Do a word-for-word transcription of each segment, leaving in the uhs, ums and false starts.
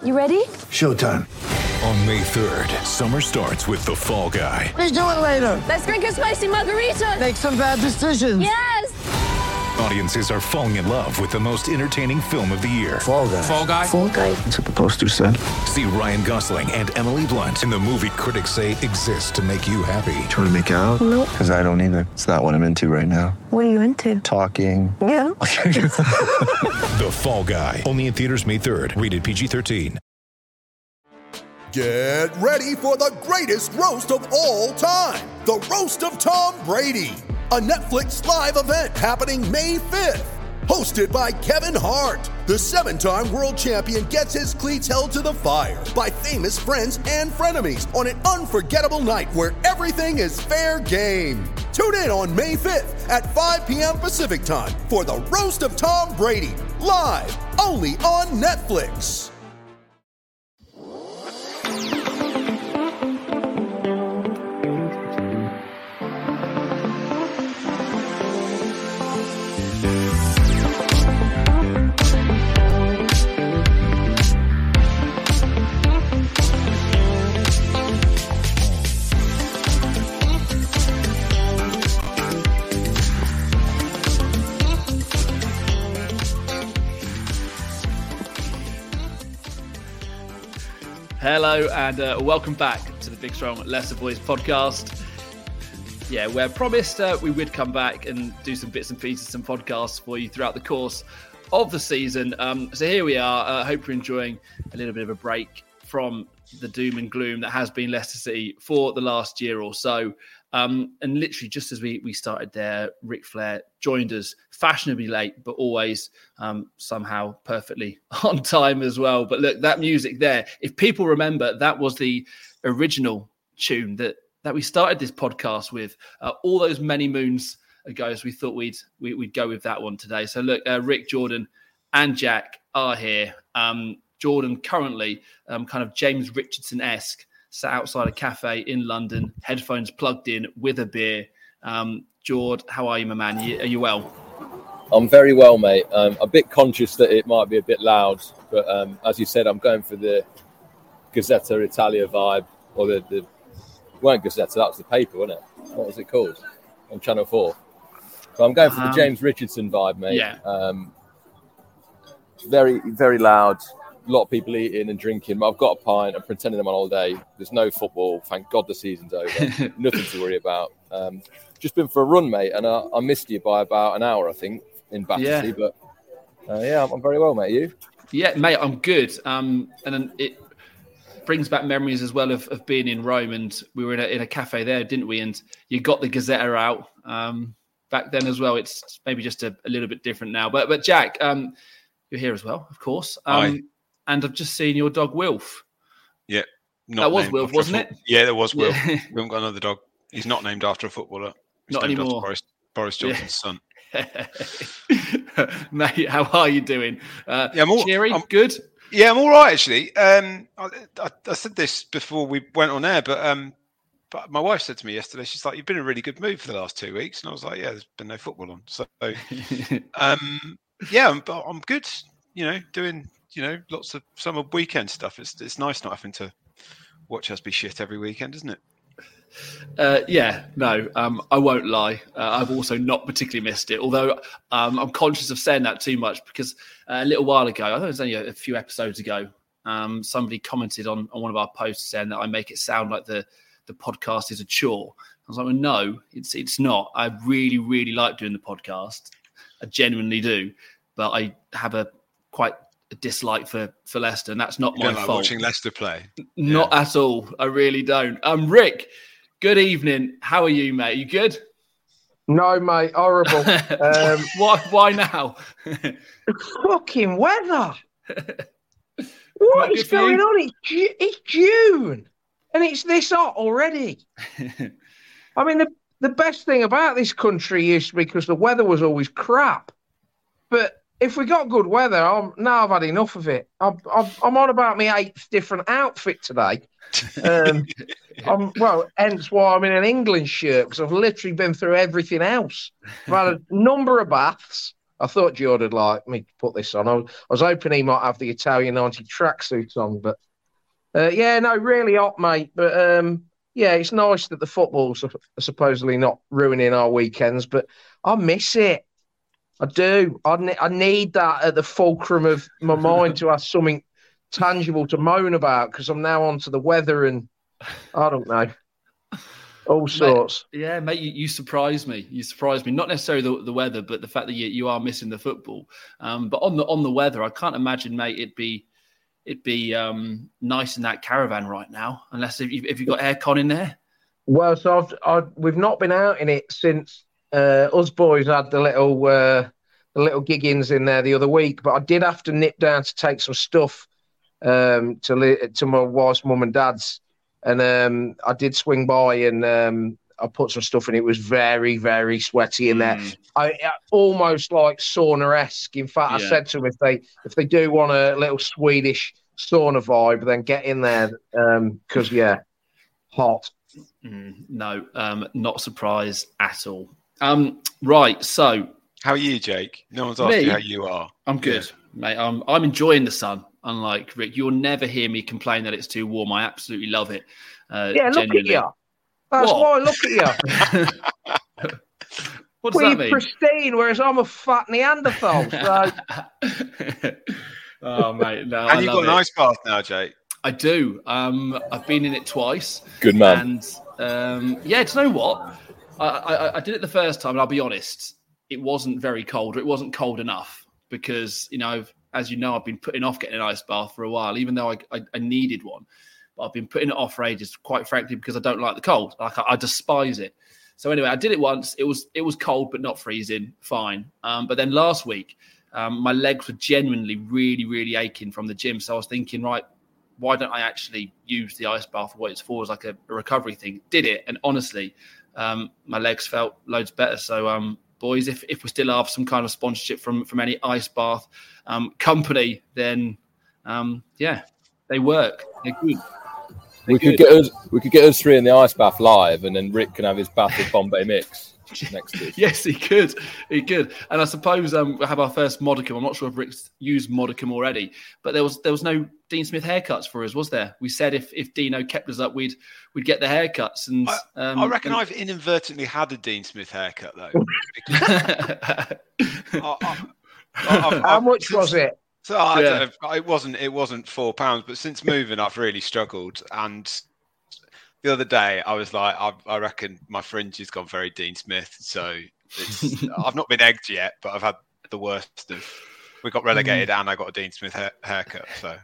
You ready? Showtime. On May third, summer starts with The Fall Guy. Let's do it later. Let's drink a spicy margarita. Make some bad decisions. Yes! Audiences are falling in love with the most entertaining film of the year. Fall Guy. Fall Guy? Fall Guy. That's what the poster said. See Ryan Gosling and Emily Blunt in the movie critics say exists to make you happy. Trying to make it out? Nope. Because I don't either. It's not what I'm into right now. What are you into? Talking. Yeah. The Fall Guy. Only in theaters May third. Rated P G thirteen. Get ready for the greatest roast of all time. The Roast of Tom Brady. A Netflix live event happening May fifth. Hosted by Kevin Hart. The seven-time world champion gets his cleats held to the fire by famous friends and frenemies on an unforgettable night where everything is fair game. Tune in on May fifth at five p.m. Pacific time for the Roast of Tom Brady. Live only on Netflix. Hello and uh, welcome back to the Big Strong Leicester Boys podcast. Yeah, we're promised uh, we would come back and do some bits and pieces, some podcasts for you throughout the course of the season. Um, so here we are. I uh, hope you're enjoying a little bit of a break from the doom and gloom that has been Leicester City for the last year or so. Um, and literally just as we, we started there, Ric Flair joined us fashionably late, but always um, somehow perfectly on time as well. But look, that music there, if people remember, that was the original tune that, that we started this podcast with uh, all those many moons ago. So we thought we'd, we, we'd go with that one today. So look, uh, Rick, Jordan and Jack are here. Um, Jordan currently um, kind of James Richardson-esque, sat outside a cafe in London, headphones plugged in with a beer. Um, Jord, how are you, my man? Are you, are you well? I'm very well, mate. Um, a bit conscious that it might be a bit loud, but um, as you said, I'm going for the Gazzetta Italia vibe, or the, the it weren't Gazzetta, that was the paper, wasn't it? What was it called? On Channel four. So I'm going for the um, James Richardson vibe, mate. Yeah. Um, very, very loud. A lot of people eating and drinking. I've got a pint. I'm pretending I'm on holiday. There's no football. Thank God the season's over. Nothing to worry about. Um, just been for a run, mate, and I, I missed you by about an hour, I think, in Battersea. Yeah. But uh, yeah, I'm, I'm very well, mate. You? Yeah, mate, I'm good. Um, and then it brings back memories as well of, of being in Rome, and we were in a, in a cafe there, didn't we? And you got the Gazzetta out um, back then as well. It's maybe just a, a little bit different now. But but Jack, um, you're here as well, of course. Um, And I've just seen your dog, Wilf. Yeah. Not that was Wilf, wasn't it? Yeah, there was Wilf. Yeah. We haven't got another dog. He's not named after a footballer. He's not named anymore. After Boris, Boris Johnson's yeah. son. Mate, how are you doing? Uh, yeah, I'm all, cheery? I'm, good? Yeah, I'm all right, actually. Um, I, I, I said this before we went on air, but um, but my wife said to me yesterday, she's like, you've been in a really good mood for the last two weeks. And I was like, yeah, there's been no football on. So, um, yeah, I'm, I'm good, you know, doing... You know, lots of summer weekend stuff. It's it's nice not having to watch us be shit every weekend, isn't it? Uh, yeah, no, um, I won't lie. Uh, I've also not particularly missed it, although um, I'm conscious of saying that too much because uh, a little while ago, I think it was only a, a few episodes ago, um, somebody commented on, on one of our posts saying that I make it sound like the, the podcast is a chore. I was like, well, no, it's it's not. I really, really like doing the podcast. I genuinely do, but I have a quite a dislike for, for Leicester, and that's not you my don't like fault. Watching Leicester play, not yeah. at all. I really don't. Um, Rick, good evening. How are you, mate? You good? No, mate, horrible. um, why? Why now? Fucking weather. What is going on? It's, it's June, and it's this hot already. I mean, the the best thing about this country is because the weather was always crap, but if we got good weather, I'm, now I've had enough of it. I'm, I'm, I'm on about my eighth different outfit today. Um, I'm, well, hence why I'm in an England shirt, because I've literally been through everything else. I've had a number of baths. I thought George would like me to put this on. I was, I was hoping he might have the Italian ninety tracksuit on, but uh, yeah, no, really hot, mate. But um, yeah, it's nice that the football's supposedly not ruining our weekends, but I miss it. I do. I, ne- I need that at the fulcrum of my mind to have something tangible to moan about, because I'm now onto the weather and I don't know, all sorts. Mate, yeah, mate, you, you surprised me. You surprised me. Not necessarily the, the weather, but the fact that you, you are missing the football. Um, but on the on the weather, I can't imagine, mate, it'd be it'd be um, nice in that caravan right now, unless if, you, if you've got aircon in there. Well, so I've, I've we've not been out in it since uh, us boys had the little uh, the little giggins in there the other week. But I did have to nip down to take some stuff um, to li- to my wife's mum and dad's, and um, I did swing by and um, I put some stuff in. It was very, very sweaty in there. Mm. I, I almost like sauna-esque. In fact, Yeah. I said to them, if they if they do want a little Swedish sauna vibe, then get in there because um, yeah, hot. Mm, no, um, not surprised at all. Um, right, so How are you, Jake? No one's asked Me? you how you are. I'm good, mate. I'm I'm enjoying the sun. Unlike Rick, you'll never hear me complain that it's too warm. I absolutely love it. Uh, Yeah, look genuinely. at you. That's What? why I look at you. What does Well, that you're mean? pristine, whereas I'm a fat Neanderthal. So Oh, mate, no, I And you've love got an it. ice bath now, Jake. I do. Um, I've been in it twice. Good man. And um, yeah, do you know what? I, I, I did it the first time, and I'll be honest, it wasn't very cold, or it wasn't cold enough because, you know, I've, as you know, I've been putting off getting an ice bath for a while, even though I, I, I needed one. But I've been putting it off for ages, quite frankly, because I don't like the cold. Like I, I despise it. So anyway, I did it once. It was it was cold, but not freezing. Fine. Um, but then last week, um, my legs were genuinely really, really aching from the gym. So I was thinking, right, why don't I actually use the ice bath for what it's for as like a, a recovery thing? Did it. And honestly, um, my legs felt loads better. So, um, boys, if, if we still have some kind of sponsorship from, from any ice bath um, company, then, um, yeah, they work. They're good. They're We good. could get us, we could get us three in the ice bath live, and then Rick can have his bath with Bombay Mix next to us. Yes, he could. He could. And I suppose um, we'll have our first modicum. I'm not sure if Rick's used modicum already, but there was there was no Dean Smith haircuts for us, was there? We said if, if Dino kept us up, we'd we'd get the haircuts. And I, um, I reckon and- I've inadvertently had a Dean Smith haircut, though. Because I, I, I've, how I've- much since- was it? So I Yeah. don't know, it wasn't it wasn't four pounds, but since moving, I've really struggled. And the other day, I was like, I, I reckon my fringe has gone very Dean Smith. So it's, I've not been egged yet, but I've had the worst of. We got relegated, and I got a Dean Smith hair, haircut. So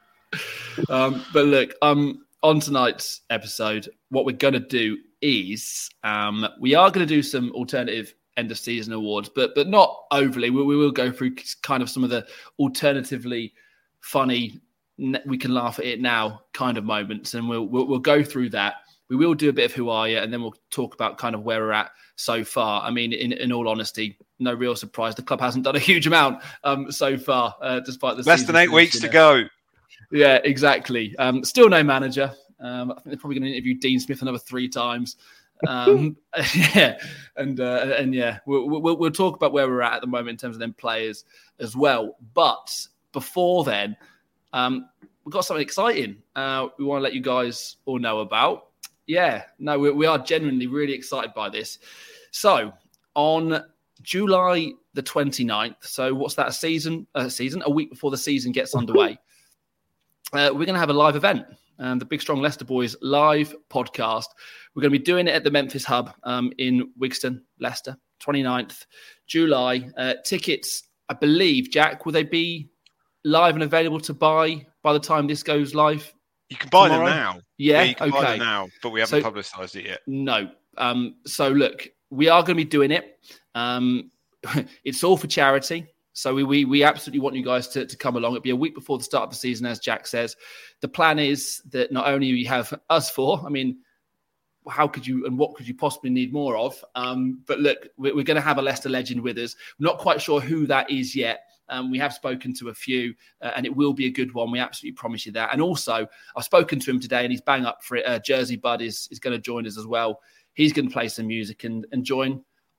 um, but look, um, on tonight's episode, what we're going to do is um, we are going to do some alternative end of season awards, but but not overly. We, we will go through kind of some of the alternatively funny, n- we can laugh at it now kind of moments, and we'll, we'll we'll go through that. We will do a bit of Who Are You, and then we'll talk about kind of where we're at so far. I mean, in, in all honesty, no real surprise. The club hasn't done a huge amount um, so far, uh, despite the less season than eight weeks finishing to there. go. Yeah, exactly. Um, still no manager. Um, I think they're probably going to interview Dean Smith another three times. Um, yeah, and uh, and yeah, we'll, we'll we'll talk about where we're at at the moment in terms of them players as well. But before then, um, we've got something exciting. Uh, we want to let you guys all know about. Yeah, no, we, we are genuinely really excited by this. So on July the twenty-ninth, so what's that, a season, a season, a week before the season gets underway, uh, we're going to have a live event, um, the Big Strong Leicester Boys live podcast. We're going to be doing it at the Memphis Hub um, in Wigston, Leicester, twenty-ninth July. Uh, tickets, I believe, Jack, will they be live and available to buy by the time this goes live? You can buy tomorrow? them now. Yeah, you can buy okay. them now, but we haven't So- publicised it yet. No. Um, so look, we are going to be doing it. Um, it's all for charity. So we, we we absolutely want you guys to, to come along. It'll be a week before the start of the season, as Jack says. The plan is that not only we have us four, I mean, how could you and what could you possibly need more of? Um, but look, we're, we're going to have a Leicester legend with us. We're not quite sure who that is yet. Um, we have spoken to a few, uh, and it will be a good one. We absolutely promise you that. And also, I've spoken to him today, and he's bang up for it. Uh, Jersey Bud is, is going to join us as well. He's going to play some music and, and join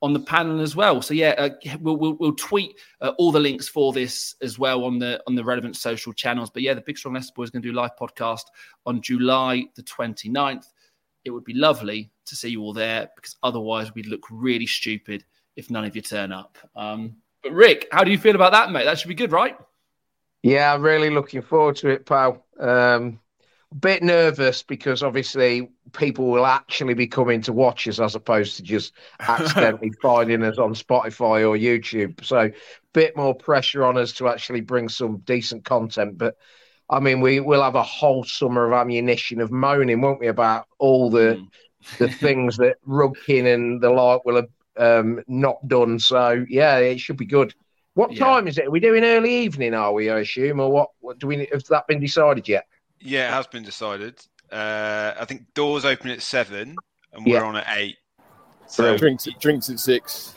on the panel as well. So yeah, uh, we'll, we'll we'll tweet uh, all the links for this as well on the on the relevant social channels. But yeah, the Big Strong Leicester Boys are going to do a live podcast on July the twenty-ninth. It would be lovely to see you all there, because otherwise we'd look really stupid if none of you turn up. Um, but Rick, how do you feel about that, mate? That should be good, right? Yeah, I'm really looking forward to it, pal. Um, a bit nervous because obviously people will actually be coming to watch us as opposed to just accidentally finding us on Spotify or YouTube. So a bit more pressure on us to actually bring some decent content. But I mean, we will have a whole summer of ammunition of moaning, won't we, about all the mm. the things that Rugkin and the like will have um, not done. So yeah, it should be good. What yeah. time is it? Are we doing early evening, are we, I assume? Or what, what do we has that been decided yet? Yeah, it has been decided. Uh, I think doors open at seven and we're yeah. on at eight. So drinks, drinks at six.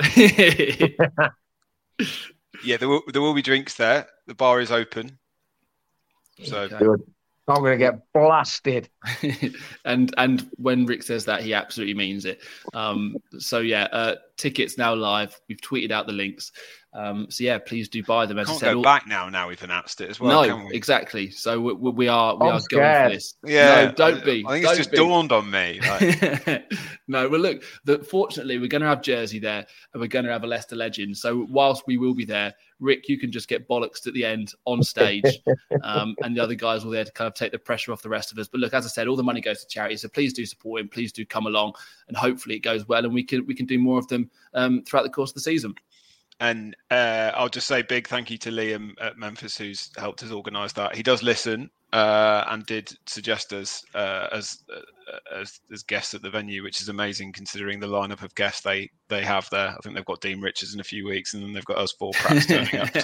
Yeah, there will, there will be drinks there. The bar is open. So okay. Good. I'm going to get blasted. and and when Rick says that, he absolutely means it. Um, so yeah, uh, tickets now live. We've tweeted out the links. Um, so yeah, please do buy them. As Can't I said, go all... back now. Now we've announced it as well. No, can we? Exactly. So we, we are we I'm are scared. going for this. Yeah, no, don't be. I think don't it's just be. dawned on me. Like... no, well, look. The, fortunately, we're going to have Jersey there, and we're going to have a Leicester legend. So whilst we will be there, Rick, you can just get bollocksed at the end on stage, um, and the other guys will there to kind of take the pressure off the rest of us. But look, as I said, all the money goes to charity, so please do support him. Please do come along, and hopefully it goes well, and we can we can do more of them um, throughout the course of the season. And uh, I'll just say big thank you to Liam at Memphis, who's helped us organise that. He does listen uh, and did suggest us uh, as, uh, as as guests at the venue, which is amazing considering the lineup of guests they they have there. I think they've got Dean Richards in a few weeks, and then they've got us four praps turning up.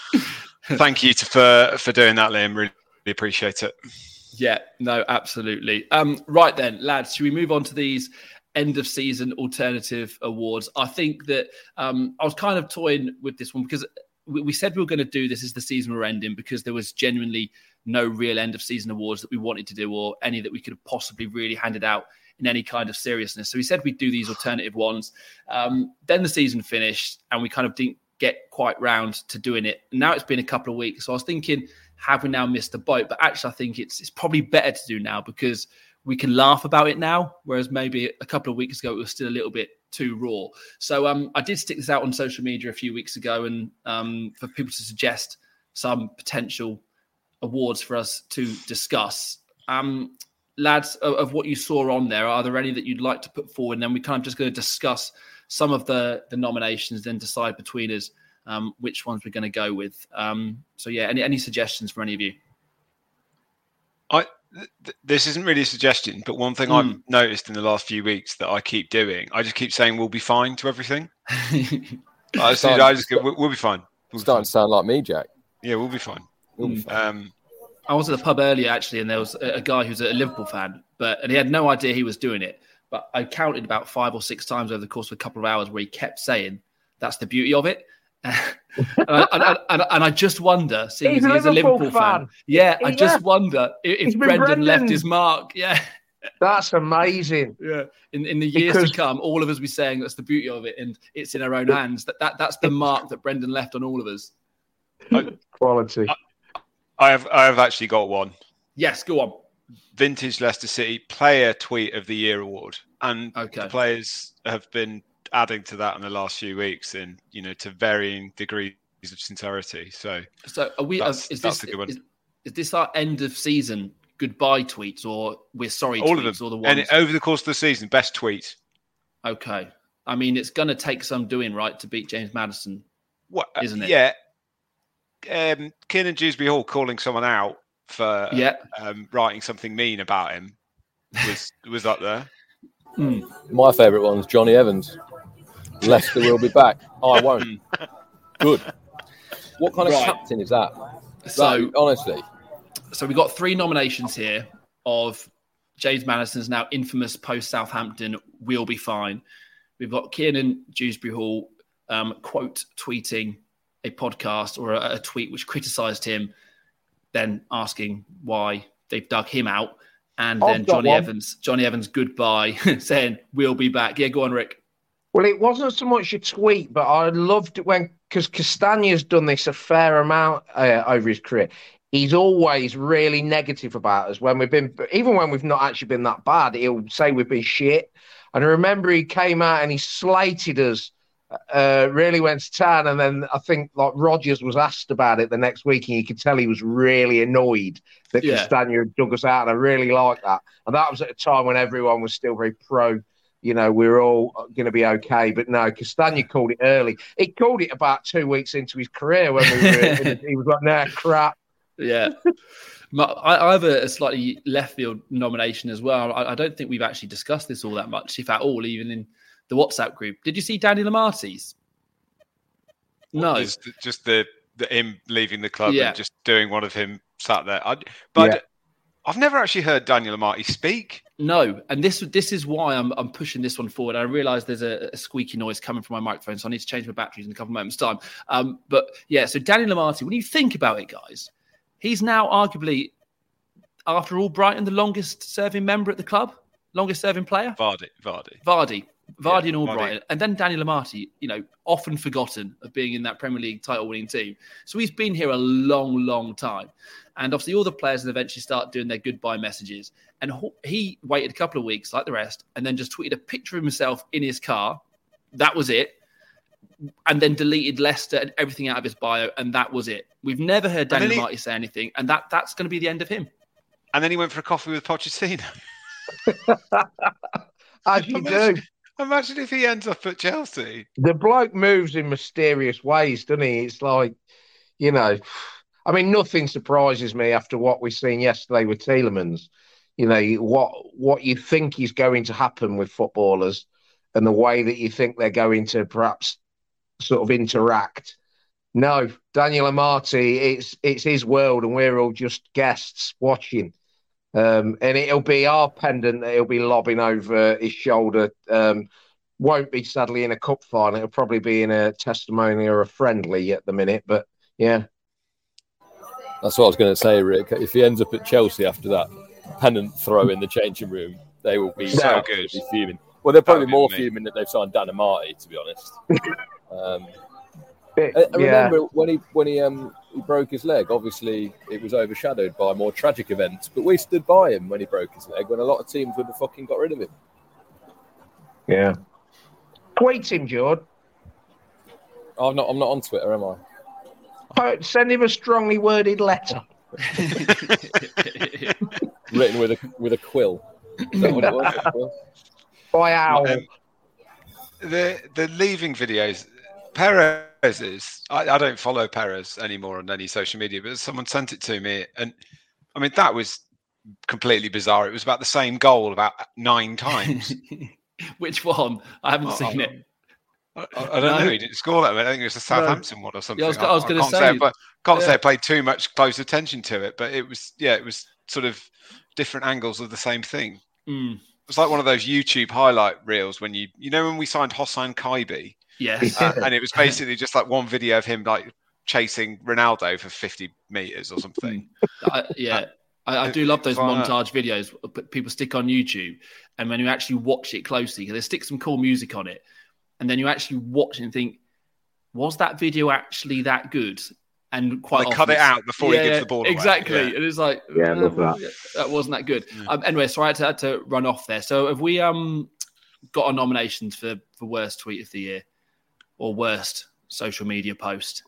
So thank you to, for for doing that, Liam. Really appreciate it. Yeah, no, absolutely. Um, right then, lads, should we move on to these end of season alternative awards? I think that um, I was kind of toying with this one because we, we said we were going to do this as the season were ending, because there was genuinely no real end of season awards that we wanted to do, or any that we could have possibly really handed out in any kind of seriousness. So we said we'd do these alternative ones. Um, then the season finished and we kind of didn't get quite round to doing it. Now it's been a couple of weeks. So I was thinking, have we now missed the boat? But actually I think it's it's probably better to do now, because we can laugh about it now, whereas maybe a couple of weeks ago it was still a little bit too raw. So um, I did stick this out on social media a few weeks ago, and um, for people to suggest some potential awards for us to discuss. Um, lads, of, of what you saw on there, are there any that you'd like to put forward? And then we're kind of just going to discuss some of the, the nominations, then decide between us um, which ones we're going to go with. Um, so yeah, any, any suggestions for any of you? I... This isn't really a suggestion, but one thing mm. I've noticed in the last few weeks that I keep doing, I just keep saying we'll be fine to everything. I, just, I just go, we'll, we'll be fine. We'll starting be fine. to sound like me, Jack. Yeah, we'll be fine. We'll be fine. Um, I was at the pub earlier, actually, and there was a, a guy who's a Liverpool fan, but and he had no idea he was doing it. But I counted about five or six times over the course of a couple of hours where he kept saying, "That's the beauty of it." and, I, and, and, and I just wonder, seeing he's, he's a Liverpool, Liverpool fan. fan. Yeah, I yeah. just wonder if, if Brendan, Brendan left his mark. Yeah. That's amazing. Yeah. In in the years because... to come, all of us be saying that's the beauty of it, and it's in our own hands. That, that That's the mark that Brendan left on all of us. I, Quality. I, I have I have actually got one. Yes, go on. Vintage Leicester City Player Tweet of the Year award. And okay. the players have been adding to that in the last few weeks, in you know, to varying degrees of sincerity. So, so are we? That's, is that's this a good one. Is, is this our end of season goodbye tweets, or we're sorry all tweets, of them? Or the ones and over the course of the season, best tweet. Okay, I mean it's going to take some doing right to beat James Maddison, what, isn't it? Yeah. Um, Kiernan Dewsbury Hall calling someone out for yeah. um, writing something mean about him was was up there. Mm. My favourite one's Johnny Evans. Leicester will be back. Oh, I won't. Good. What kind of right. captain is that? So that, honestly, so we got three nominations here of James Maddison's now infamous post Southampton "We'll be fine." We've got Kiernan Dewsbury Hall um, quote tweeting a podcast or a, a tweet which criticised him, then asking why they've dug him out, and then Johnny Evans, Johnny Evans goodbye, saying "We'll be back." Yeah, go on, Rick. Well, it wasn't so much a tweet, but I loved it when, because Castagna's done this a fair amount uh, over his career. He's always really negative about us when we've been, even when we've not actually been that bad, he'll say we've been shit. And I remember he came out and he slated us, uh, really went to town. And then I think like Rodgers was asked about it the next week and you could tell he was really annoyed that yeah. Castagna had dug us out. And I really liked that. And that was at a time when everyone was still very pro. You know, we were all going to be okay. But no, Castagna called it early. He called it about two weeks into his career when we were, he was like, nah, crap. Yeah. I, I have a, a slightly left field nomination as well. I, I don't think we've actually discussed this all that much, if at all, even in the WhatsApp group. Did you see Daniel Amarty's? No. Just, just the, the him leaving the club yeah. and just doing one of him sat there. I, but yeah. I've never actually heard Daniel Amarty speak. No, and this this is why I'm I'm pushing this one forward. I realise there's a, a squeaky noise coming from my microphone, so I need to change my batteries in a couple of moments' time. Um, but yeah, so Daniel Amarty, when you think about it, guys, he's now arguably, after all, Brighton, the longest-serving member at the club, longest-serving player. Vardy, Vardy, Vardy, Vardy, yeah, and Albright, Vardy. And then Daniel Amarty, you know, often forgotten of being in that Premier League title-winning team. So he's been here a long, long time. And obviously all the players will eventually start doing their goodbye messages. And he waited a couple of weeks, like the rest, and then just tweeted a picture of himself in his car. That was it. And then deleted Leicester and everything out of his bio, and that was it. We've never heard Daniel Amarty say anything, and that, that's going to be the end of him. And then he went for a coffee with Pochettino. As you imagine, do. Imagine if he ends up at Chelsea. The bloke moves in mysterious ways, doesn't he? It's like, you know, I mean, nothing surprises me after what we've seen yesterday with Tielemans. You know, what what you think is going to happen with footballers and the way that you think they're going to perhaps sort of interact. No, Daniel Amarty, it's it's his world and we're all just guests watching. Um, and it'll be our pendant that he'll be lobbing over his shoulder. Um, won't be, sadly, in a cup final. It'll probably be in a testimony or a friendly at the minute. But, yeah. That's what I was going to say, Rick. If he ends up at Chelsea after that pennant throw in the changing room, they will be so good. Fuming. Well, they're probably more fuming that they've signed Dan Amarty, to be honest. Um, It, I, I yeah. remember when he when he um he broke his leg. Obviously, it was overshadowed by more tragic events. But we stood by him when he broke his leg. When a lot of teams would have fucking got rid of him. Yeah. Tweet him, George. I'm not. I'm not on Twitter, am I? Oh, send him a strongly worded letter. Written with a with a quill. Is that what it was? By owl. Um, the the leaving videos. Perez is. I, I don't follow Perez anymore on any social media, but someone sent it to me, and I mean that was completely bizarre. It was about the same goal about nine times. Which one? I haven't I, seen I, it. I, I don't no. know. He didn't score that. I think it was the Southampton no. one or something. Yeah, I was, I was going to say. say I can't yeah. say I paid too much close attention to it, but it was yeah, it was sort of different angles of the same thing. Mm. It was like one of those YouTube highlight reels when you you know when we signed Hossein Kaibi. Yes. Uh, and it was basically just like one video of him like chasing Ronaldo for fifty meters or something. I, yeah. I, I do love those montage videos people stick on YouTube. And when you actually watch it closely, because they stick some cool music on it. And then you actually watch it and think, was that video actually that good? And quite they often cut it out before yeah, he gives the ball away. Exactly. Yeah. And it's like, yeah, I love uh, that. that wasn't that good. Yeah. Um, anyway, so I had to, had to run off there. So have we um got our nominations for, for worst tweet of the year? Or worst social media post.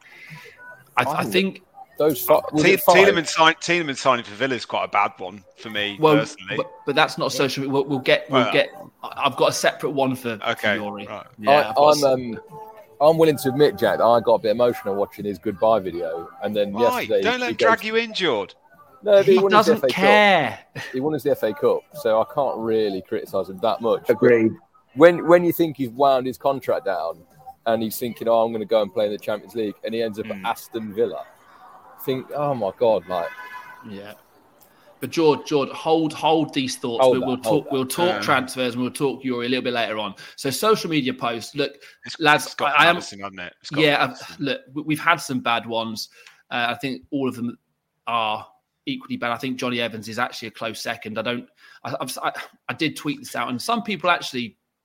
I, I think those fi- T- Tielemans, sign, Tielemans signing for Villa is quite a bad one for me well, personally. But, but that's not social. We'll, we'll get. We'll well, get. I've got a separate one for, okay, for Yuri. Right. Yeah, I, I'm um, I'm willing to admit, Jack, that I got a bit emotional watching his goodbye video, and then Why? yesterday Don't let him goes, drag you in, Jord. No, he, he doesn't care. Cup. He won us the F A Cup, so I can't really criticise him that much. Agreed. When when you think he's wound his contract down. And he's thinking, oh, I'm going to go and play in the Champions League. And he ends up mm. at Aston Villa. Think, oh, my God, like. Yeah. But, George, George, hold hold these thoughts. Hold we'll, that, we'll hold talk We'll that. talk um, transfers and we'll talk Yuri a little bit later on. So, social media posts. Look, it's, lads, it's got I, I am. Madison, hasn't it? It's got yeah, Madison. look, we've had some bad ones. Uh, I think all of them are equally bad. I think Johnny Evans is actually a close second. I don't. I, I, I did tweet this out, and some people actually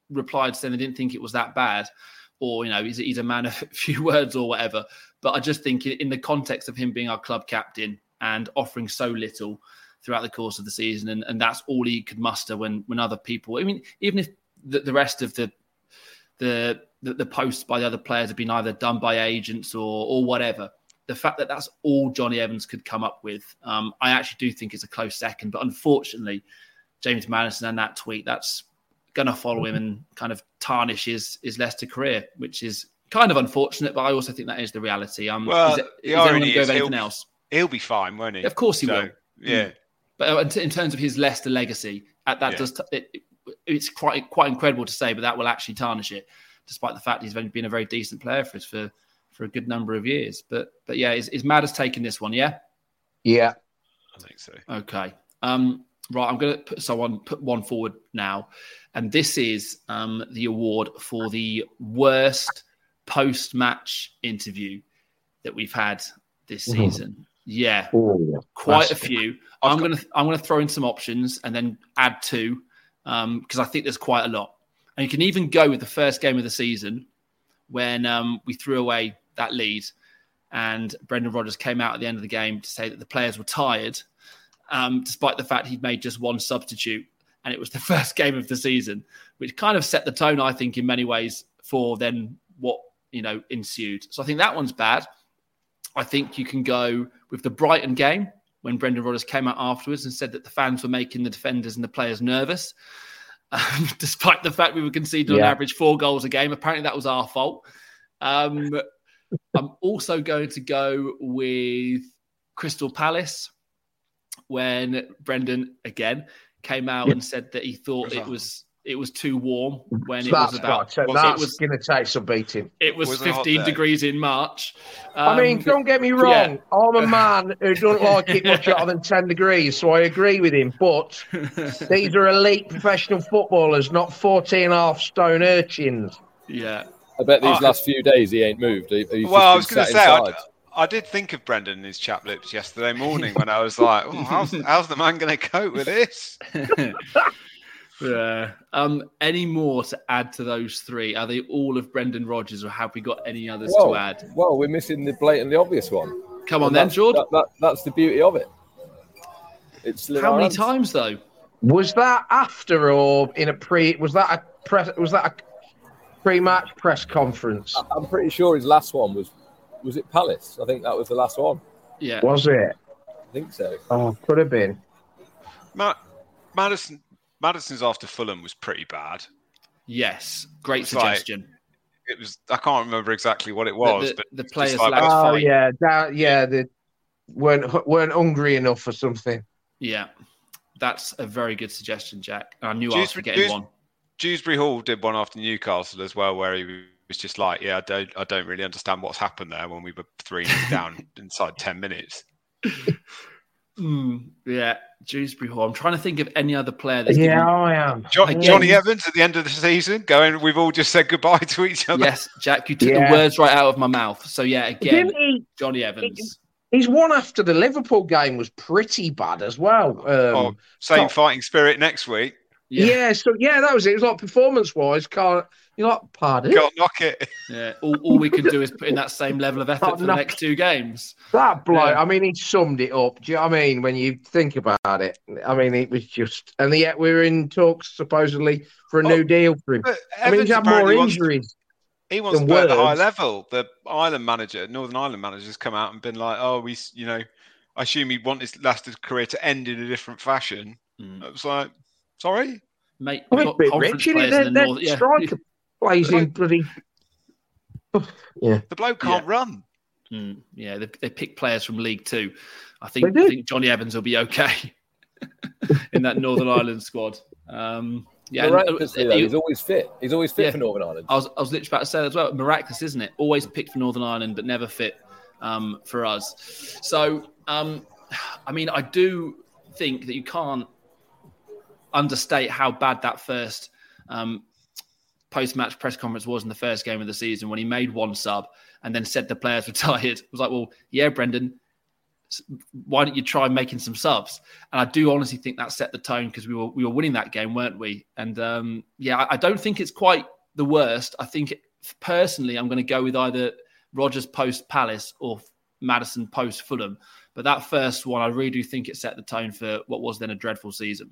replied saying they didn't think it was that bad, or, you know, he's, he's a man of few words or whatever. But I just think in the context of him being our club captain and offering so little throughout the course of the season, and, and that's all he could muster when when other people, I mean, even if the, the rest of the, the the the posts by the other players have been either done by agents or or whatever, the fact that that's all Johnny Evans could come up with, um, I actually do think it's a close second. But unfortunately, James Maddison and that tweet, that's going to follow him and kind of tarnish his, his Leicester career, which is kind of unfortunate, but I also think that is the reality. Um, well, is, it, the is anyone irony go is with anything he'll, else? He'll be fine, won't he? Of course he so, will. Yeah. Mm. But in terms of his Leicester legacy, that yeah. does t- it, it's quite quite incredible to say, but that will actually tarnish it, despite the fact he's been a very decent player for us for, for a good number of years. But but yeah, is, is Madders taking this one? Yeah, yeah, I think so. Okay, um, right. I'm going to put someone put one forward now, and this is um, the award for the worst post-match interview that we've had this season. Mm. Yeah, Ooh, quite a few. I'm going to I'm going to throw in some options and then add two because um, I think there's quite a lot. And you can even go with the first game of the season when um, we threw away that lead, and Brendan Rodgers came out at the end of the game to say that the players were tired, um, despite the fact he'd made just one substitute, and it was the first game of the season, which kind of set the tone, I think, in many ways for then what you know ensued. So I think that one's bad. I think you can go with the Brighton game when Brendan Rodgers came out afterwards and said that the fans were making the defenders and the players nervous, um, despite the fact we were conceding yeah. on average four goals a game. Apparently that was our fault. Um, I'm also going to go with Crystal Palace when Brendan, again, came out yeah. and said that he thought it was it was too warm when it that's was about... Right. That's it was going to take some beating. It was Wasn't fifteen degrees in March. Um, I mean, don't get me wrong. Yeah. I'm a man who don't like it much hotter than ten degrees, so I agree with him. But these are elite professional footballers, not fourteen and a half stone urchins. Yeah. I bet these uh, last few days he ain't moved. He, he's well, I was going to say, I, I did think of Brendan and his chap lips yesterday morning when I was like, oh, how's, how's the man going to cope with this? Yeah. Um, any more to add to those three? Are they all of Brendan Rodgers, or have we got any others well, to add? Well, we're missing the blatantly obvious one. Come on and then, George. That, that, that's the beauty of it. It's how many hands. times though? Was that after or in a pre? Was that a press? Was that a pre-match press conference? I, I'm pretty sure his last one was was it Palace? I think that was the last one. Yeah. Was it? I think so. Oh, could have been. Ma- Maddison. Maddison's after Fulham was pretty bad. Yes, great suggestion. Like, it was. I can't remember exactly what it was, the, the, but the players. Like, like, oh fight. yeah, that, yeah, they weren't weren't hungry enough for something. Yeah, that's a very good suggestion, Jack. I knew Dewsbury, I was forgetting Dews, one. Dewsbury Hall did one after Newcastle as well, where he was just like, "Yeah, I don't, I don't really understand what's happened there when we were three down inside ten minutes." Mm, yeah, Dewsbury Hall. I'm trying to think of any other player that's yeah, given... I am. John, Again, Johnny Evans at the end of the season, going, we've all just said goodbye to each other. Yes, Jack, you took yeah. the words right out of my mouth. So yeah, again, he, Johnny Evans. His one after the Liverpool game was pretty bad as well. Um, oh, same top... fighting spirit next week. Yeah. yeah, so yeah, that was it. It was like performance wise, can't you like pardon? Can't knock it. Yeah, all, all we can do is put in that same level of effort for the next two games. That bloke, yeah. I mean, he summed it up. Do you know what I mean? When you think about it, I mean, it was just, and yet we're in talks supposedly for a oh, new deal for him. I mean, he's had more injuries. Wants, he wants to play at the high level. The Ireland manager, Northern Ireland manager, has come out and been like, "Oh, we, you know, I assume he'd want his last his career to end in a different fashion." Mm. I was like, "Sorry." Mate, I mean, bit rich, isn't it? Their, their North... striker yeah. plays in bloody. Yeah, the bloke can't yeah. run. Mm, yeah, they, they pick players from League Two. I think I think Johnny Evans will be okay in that Northern Ireland squad. Um, yeah, miraculously, and, uh, though, he's always fit. He's always fit yeah, for Northern Ireland. I was I was literally about to say that as well. Miraculous, isn't it? Always picked for Northern Ireland, but never fit um, for us. So, um, I mean, I do think that you can't understate how bad that first um, post-match press conference was in the first game of the season when he made one sub and then said the players were tired. It was like, well, yeah, Brendan, why don't you try making some subs? And I do honestly think that set the tone because we were we were winning that game, weren't we? And um, yeah, I, I don't think it's quite the worst. I think it, personally, I'm going to go with either Rodgers post Palace or Maddison post Fulham. But that first one, I really do think it set the tone for what was then a dreadful season.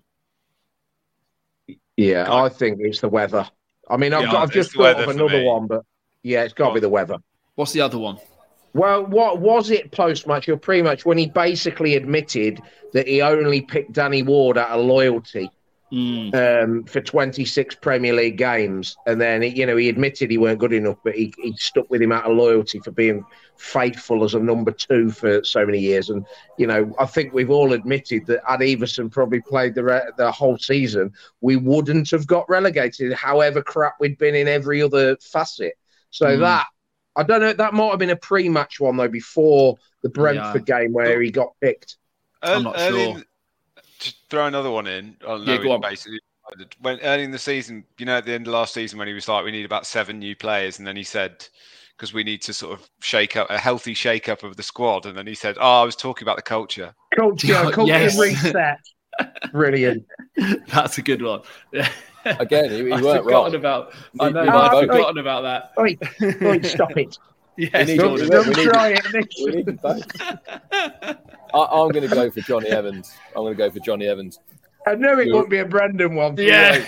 Yeah, I think it's the weather. I mean, I've, Yeah, got, I've just thought of another one, but yeah, it's got to be the weather. What's the other one? Well, what was it post-match or pre-match when he basically admitted that he only picked Danny Ward out of loyalty mm. um, for twenty-six Premier League games, and then he, you know he admitted he weren't good enough, but he, he stuck with him out of loyalty for being faithful as a number two for so many years. And you know, I think we've all admitted that had Everson probably played the re- the whole season, we wouldn't have got relegated, however crap we'd been in every other facet. So mm. that. I don't know. That might have been a pre-match one though, before the Brentford yeah. game where he got picked. I'm not early, sure. Just throw another one in. I yeah, go on. Basically, when early in the season, you know, at the end of last season, when he was like, "We need about seven new players," and then he said, "Because we need to sort of shake up a healthy shake up of the squad," and then he said, "Oh, I was talking about the culture." Culture, culture yes. reset. Brilliant. That's a good one. Again, he, he I've weren't forgotten wrong. about. I know. Oh, I've wait, forgotten about that. Wait, wait, stop it. Yes, need, don't, we, don't we need, try we it. Nick. We need them both. I, I'm going to go for Johnny Evans. I'm going to go for Johnny Evans. I know it won't be a Brendan one. For yeah.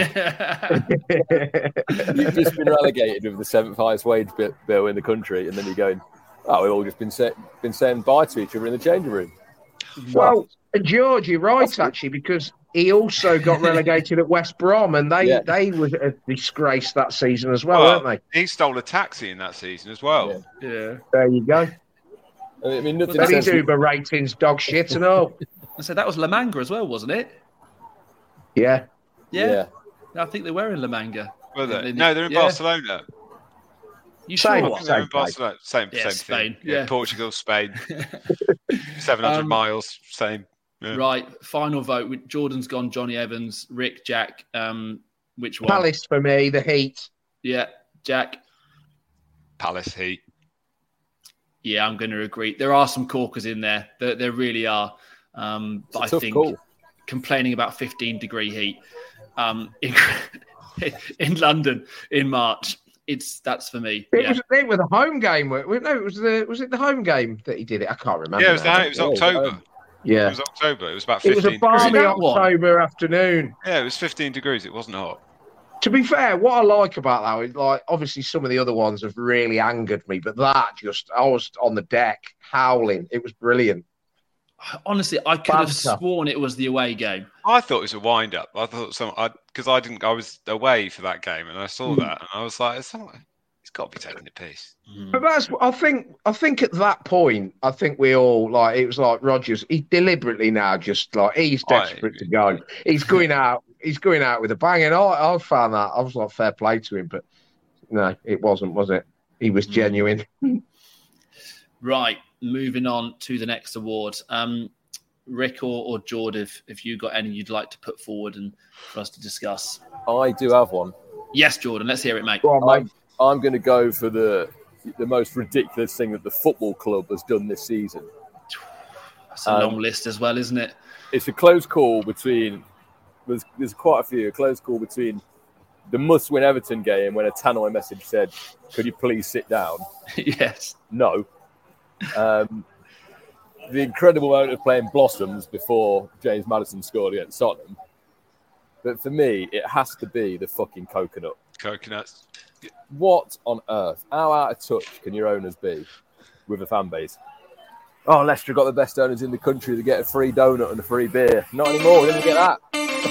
You've just been relegated with the seventh highest wage bill in the country, and then you're going, "Oh, we've all just been say, been saying bye to each other in the changing room." Well, George, you're right actually, because he also got relegated at West Brom, and they Yeah. they were a disgrace that season as well, Well, weren't they? He stole a taxi in that season as well. Yeah. Yeah. There you go. I mean, nothing But says his Uber ratings dog shit and all. I said that was La Manga as well, wasn't it? Yeah. Yeah. I think they were in La Manga. Were they? In- No, they're in yeah. Barcelona. You Same sure? one. They're in Same Barcelona. Same, Yeah, same Spain. thing. Yeah. Yeah. Portugal, Spain. seven hundred Um, miles. Same. Yeah. Right. Final vote. With Jordan's gone. Johnny Evans, Rick, Jack. Um, which one? Palace for me, the Heat. Yeah, Jack. Palace Heat. Yeah, I'm going to agree. There are some corkers in there. There, there really are. Um, but I tough think call. complaining about fifteen degree heat um, in, in London in March, it's that's for me. It Yeah. was it was the home game. wa- No, it was the was it the home game that he did it? I can't remember. Yeah, it was, now. the, it was October. Yeah, It was October. It was about it was fifteen a balmy degrees. that one? October afternoon. Yeah, it was fifteen degrees. It wasn't hot. To be fair, what I like about that is like obviously some of the other ones have really angered me, but that just I was on the deck howling. It was brilliant. Honestly, I could have Banter. sworn it was the away game. I thought it was a wind up. I thought some because I, I didn't. I was away for that game, and I saw Hmm. that, and I was like, "It's not, He's got to be taking the piss." But that's I think I think at that point I think we all like it was like Rodgers. He deliberately now just like he's desperate I- to go. He's going out. He's going out with a bang, and I I found that I was like fair play to him, but no, it wasn't, was it? He was genuine. Right, moving on to the next award. Um, Rick or, or Jordan, if, if you got any you'd like to put forward and for us to discuss. I do have one. Yes, Jordan, let's hear it, mate. Go on, mate. I'm, I'm going to go for the the most ridiculous thing that the football club has done this season. That's a Um, long list as well, isn't it? It's a close call between. There's, there's quite a few. A close call between the must-win Everton game when a Tannoy message said, "Could you please sit down?" Yes. No. Um, the incredible amount of playing Blossoms before James Maddison scored against Tottenham. But for me, it has to be the fucking coconut. Coconuts. What on earth? How out of touch can your owners be with a fan base? Oh, Leicester got the best owners in the country to get a free donut and a free beer. Not anymore. We didn't get that.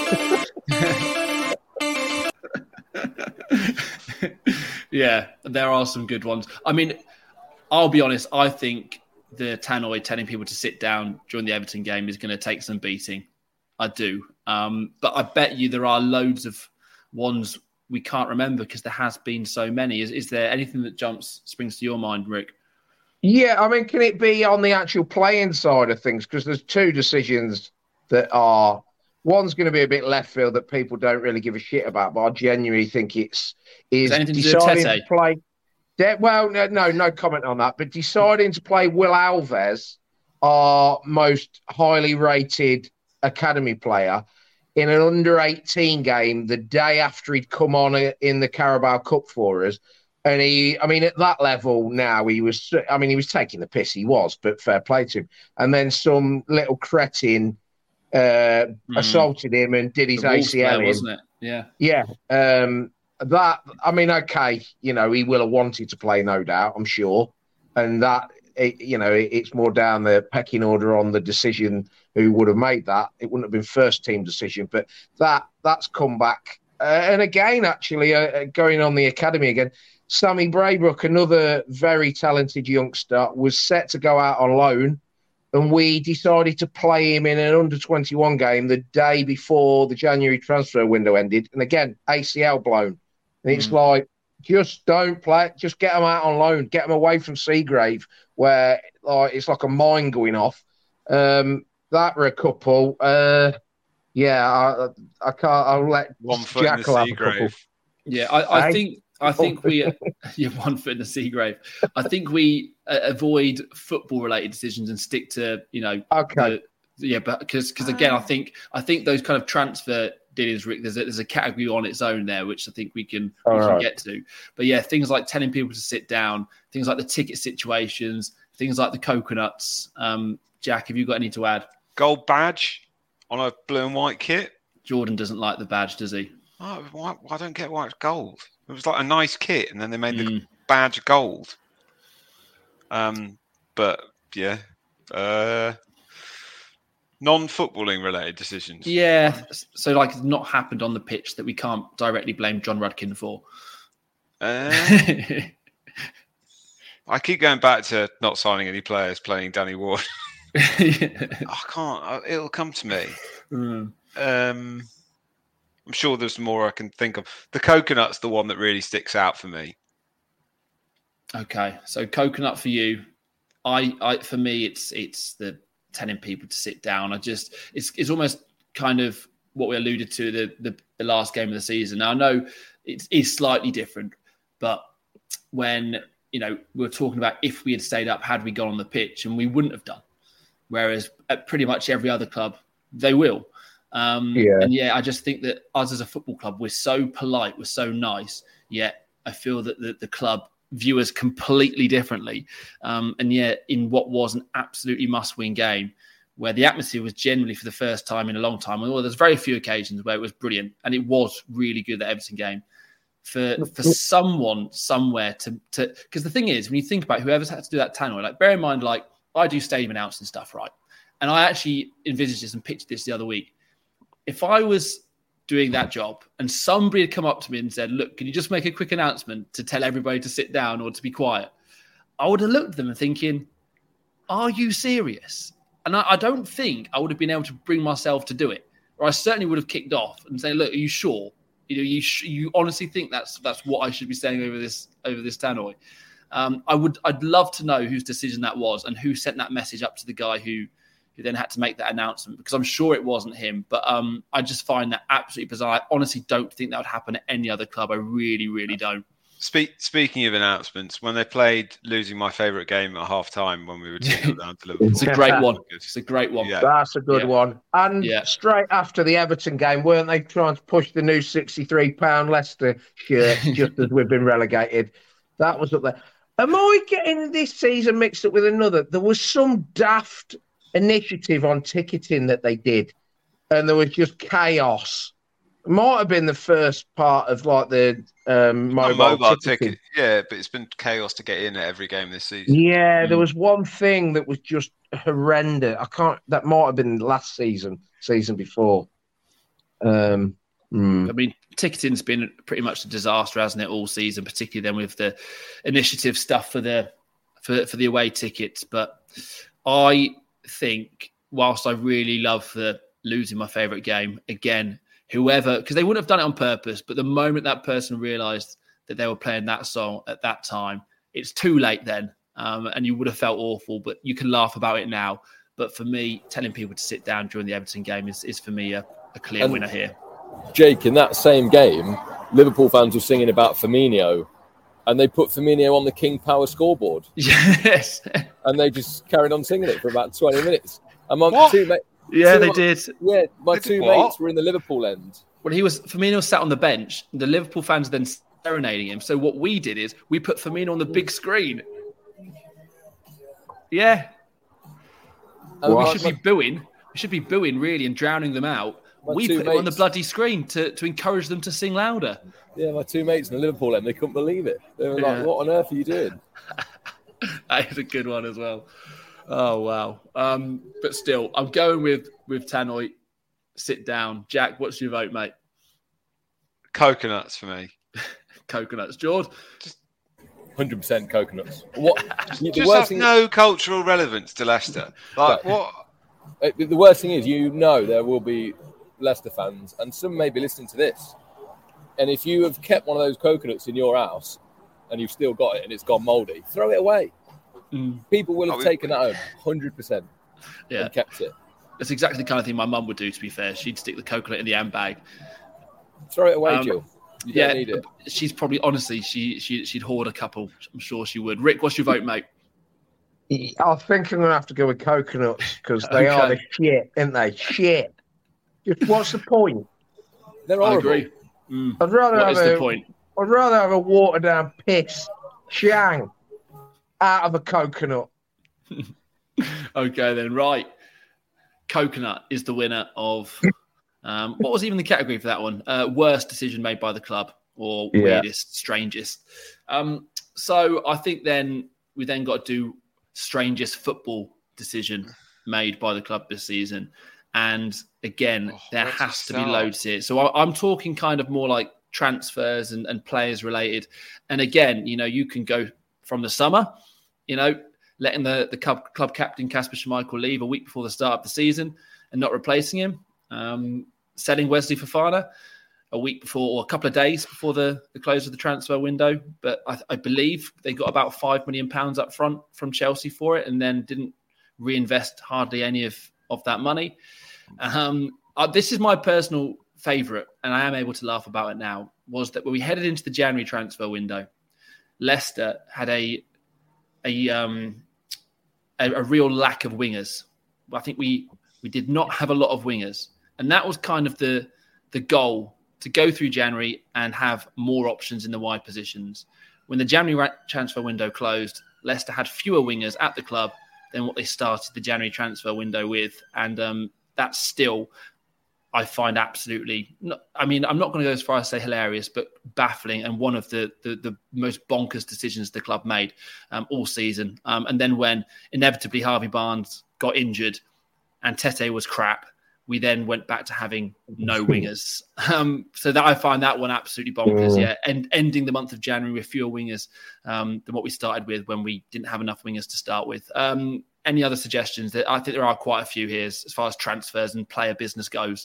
Yeah, there are some good ones. I mean, I'll be honest, I think the Tannoy telling people to sit down during the Everton game is going to take some beating. I do. Um, but I bet you there are loads of ones we can't remember because there has been so many. Is, is there anything that jumps, springs to your mind, Rick? Yeah, I mean, can it be on the actual playing side of things? Because there's two decisions that are. One's going to be a bit left field that people don't really give a shit about, but I genuinely think it's is anything to do with deciding Tete? to play. De- well, no, no, no comment on that. But deciding to play Will Alves our most highly rated academy player in an under eighteen game the day after he'd come on in the Carabao Cup for us. And he, I mean, at that level now, he was, I mean, he was taking the piss, he was, but fair play to him. And then some little cretin uh, mm. assaulted him and did his A C L player, wasn't it? Yeah. Yeah. Um, that, I mean, okay, you know, he will have wanted to play, no doubt, I'm sure. And that, it, you know, it, it's more down the pecking order on the decision who would have made that. It wouldn't have been first team decision, but that that's come back. Uh, and again, actually, uh, going on the academy again, Sammy Braybrook, another very talented youngster, was set to go out on loan, and we decided to play him in an under twenty-one game the day before the January transfer window ended. And again, A C L blown. And it's mm. like, just don't play, just get him out on loan, get him away from Seagrave, where like, it's like a mine going off. Um, that were a couple. Uh, yeah, I, I can't, I'll let One foot Jackal in have the a couple. Seagrave. Yeah, I, I think... I think we, yeah, one foot in the Seagrave. I think we uh, avoid football-related decisions and stick to, you know, okay, the, yeah, but because because again, I think I think those kind of transfer dealings, Rick, there's a, there's a category on its own there, which I think we can we can right. get to. But yeah, things like telling people to sit down, things like the ticket situations, things like the coconuts. Um, Jack, have you got any to add? Gold badge on a blue and white kit. Jordan doesn't like the badge, does he? Oh, why, I don't get why it's gold. It was like a nice kit, and then they made mm. the badge gold. Um, but yeah, uh, non-footballing related decisions. Yeah, so like it's not happened on the pitch that we can't directly blame John Rudkin for. Uh, I keep going back to not signing any players, playing Danny Ward. yeah. I can't. It'll come to me. Mm. Um. I'm sure there's more I can think of. The coconut's the one that really sticks out for me. Okay, so coconut for you. I, I for me, it's it's the telling people to sit down. I just it's it's almost kind of what we alluded to the the, the last game of the season. Now I know it is slightly different, but when you know we were talking about if we had stayed up, had we gone on the pitch, and we wouldn't have done. Whereas at pretty much every other club, they will. Um, yeah. And yeah, I just think that us as a football club, we're so polite, we're so nice, yet I feel that the, the club view us completely differently. Um, and yet in what was an absolutely must-win game, where the atmosphere was generally for the first time in a long time, well, there's very few occasions where it was brilliant, and it was really good, that Everton game. For for someone somewhere to to because the thing is, when you think about whoever's had to do that tannoy, like bear in mind, like I do stadium announcing stuff, right? And I actually envisaged this and pictured this the other week. If I was doing that job and somebody had come up to me and said, look, can you just make a quick announcement to tell everybody to sit down or to be quiet? I would have looked at them and thinking, are you serious? And I, I don't think I would have been able to bring myself to do it. Or I certainly would have kicked off and say, look, are you sure? You know, you sh- you honestly think that's that's what I should be saying over this over this tannoy? Um, I would I'd love to know whose decision that was and who sent that message up to the guy who who then had to make that announcement, because I'm sure it wasn't him. But um, I just find that absolutely bizarre. I honestly don't think that would happen at any other club. I really, really don't. Speak, speaking of announcements, when they played losing my favourite game at half time when we were two nil down to Liverpool. It's a great one. It's a great one. Yeah. That's a good yeah. one. And yeah. straight after the Everton game, weren't they trying to push the new sixty-three pound Leicester shirt just as we've been relegated? That was up there. Am I getting this season mixed up with another? There was some daft initiative on ticketing that they did, and there was just chaos. It might have been the first part of like the um, mobile, mobile ticket. Yeah, but it's been chaos to get in at every game this season. Yeah, mm. there was one thing that was just horrendous. I can't. That might have been last season, season before. Um, mm. I mean, ticketing's been pretty much a disaster, hasn't it, all season, particularly then with the initiative stuff for the for for the away tickets. But I think, whilst I really love the losing my favourite game, again, whoever, because they wouldn't have done it on purpose, but the moment that person realised that they were playing that song at that time, it's too late then, um, and you would have felt awful, but you can laugh about it now. But for me, telling people to sit down during the Everton game is, is for me, a, a clear and winner here. Jake, in that same game, Liverpool fans were singing about Firmino and they put Firmino on the King Power scoreboard. Yes. And they just carried on singing it for about twenty minutes. And my What? two mates, Yeah, two they my, did. Yeah, my They did two what? mates were in the Liverpool end. Well, he was Firmino sat on the bench. The Liverpool fans were then serenading him. So what we did is we put Firmino on the big screen. Yeah. And we my- should my- be booing. We should be booing really and drowning them out. My We two put it on the mates- bloody screen to, to encourage them to sing louder. Yeah, my two mates in the Liverpool end, they couldn't believe it. They were Yeah. like, what on earth are you doing? That is a good one as well. Oh, wow. Um, but still, I'm going with, with Tannoy. Sit down. Jack, what's your vote, mate? Coconuts for me. Coconuts. George? one hundred percent coconuts. What? the Just worst have thing no cultural relevance to Leicester. Like, No. what? Uh, The worst thing is, you know, there will be Leicester fans, and some may be listening to this. And if you have kept one of those coconuts in your house and you've still got it and it's gone mouldy, throw it away. Mm. People will have Oh, we- taken that home, one hundred percent, Yeah. and kept it. That's exactly the kind of thing my mum would do, to be fair. She'd stick the coconut in the handbag. Throw it away, Um, Jill. You yeah, don't need it. she's probably, honestly, she, she, she'd hoard a couple. I'm sure she would. Rick, what's your vote, mate? I think I'm going to have to go with coconuts because they are Okay. the shit, aren't they? Shit. Just what's the point? They're I horrible. agree. Mm. I'd rather What have is the a, point? I'd rather have a watered down piss shang out of a coconut. Okay, then, right. Coconut is the winner of... Um, what was even the category for that one? Uh, worst decision made by the club or Yeah. weirdest, strangest. Um, so I think then we then got to do strangest football decision made by the club this season. And again, Oh, there where to has to be start? loads here. So I, I'm talking kind of more like transfers and, and players related. And again, you know, you can go from the summer, you know, letting the, the club, club captain Kasper Schmeichel leave a week before the start of the season and not replacing him. Um, selling Wesley Fofana a week before or a couple of days before the, the close of the transfer window. But I, I believe they got about five million pounds up front from Chelsea for it and then didn't reinvest hardly any of, of that money. Um, uh, this is my personal favourite, and I am able to laugh about it now, was that when we headed into the January transfer window, Leicester had a a um, a, a real lack of wingers. I think we we did not have a lot of wingers. And that was kind of the the goal, to go through January and have more options in the wide positions. When the January transfer window closed, Leicester had fewer wingers at the club than what they started the January transfer window with. And um, that's still, I find absolutely, not, I mean, I'm not going to go as far as say hilarious, but baffling and one of the the, the most bonkers decisions the club made um, all season. Um, and then when inevitably Harvey Barnes got injured and Tete was crap, we then went back to having no wingers. Um, so that I find that one absolutely bonkers. Yeah, and ending the month of January with fewer wingers um, than what we started with when we didn't have enough wingers to start with. Um, any other suggestions? That I think there are quite a few here as far as transfers and player business goes.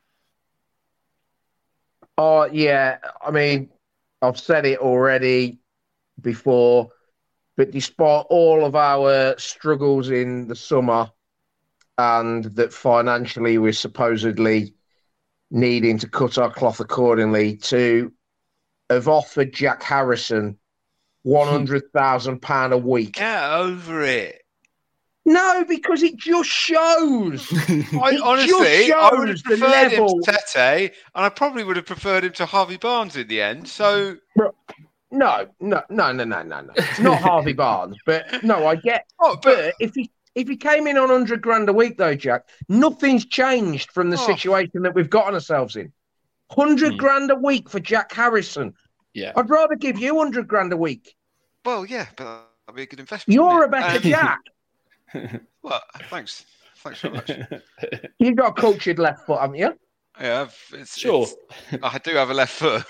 Oh, yeah. I mean, I've said it already before, but despite all of our struggles in the summer and that financially we're supposedly needing to cut our cloth accordingly, to have offered Jack Harrison one hundred thousand pounds a week. Get over it. No, because it just shows. I, It honestly, just I would have shows the preferred him level. to Tete, and I probably would have preferred him to Harvey Barnes in the end. So No, no, no, no, no, no, no. It's not Harvey Barnes, but no, I get. Oh, but- but if he if he came in on one hundred grand a week, though, Jack, nothing's changed from the Oh. situation that we've gotten ourselves in. one hundred Hmm. grand a week for Jack Harrison. Yeah. I'd rather give you one hundred grand a week. well, yeah, but that'd be a good investment. You're a wouldn't better it? Jack. Um, well, thanks, thanks very much. You've got a cultured left foot, haven't you? Yeah, I've, it's, Sure. it's- I do have a left foot.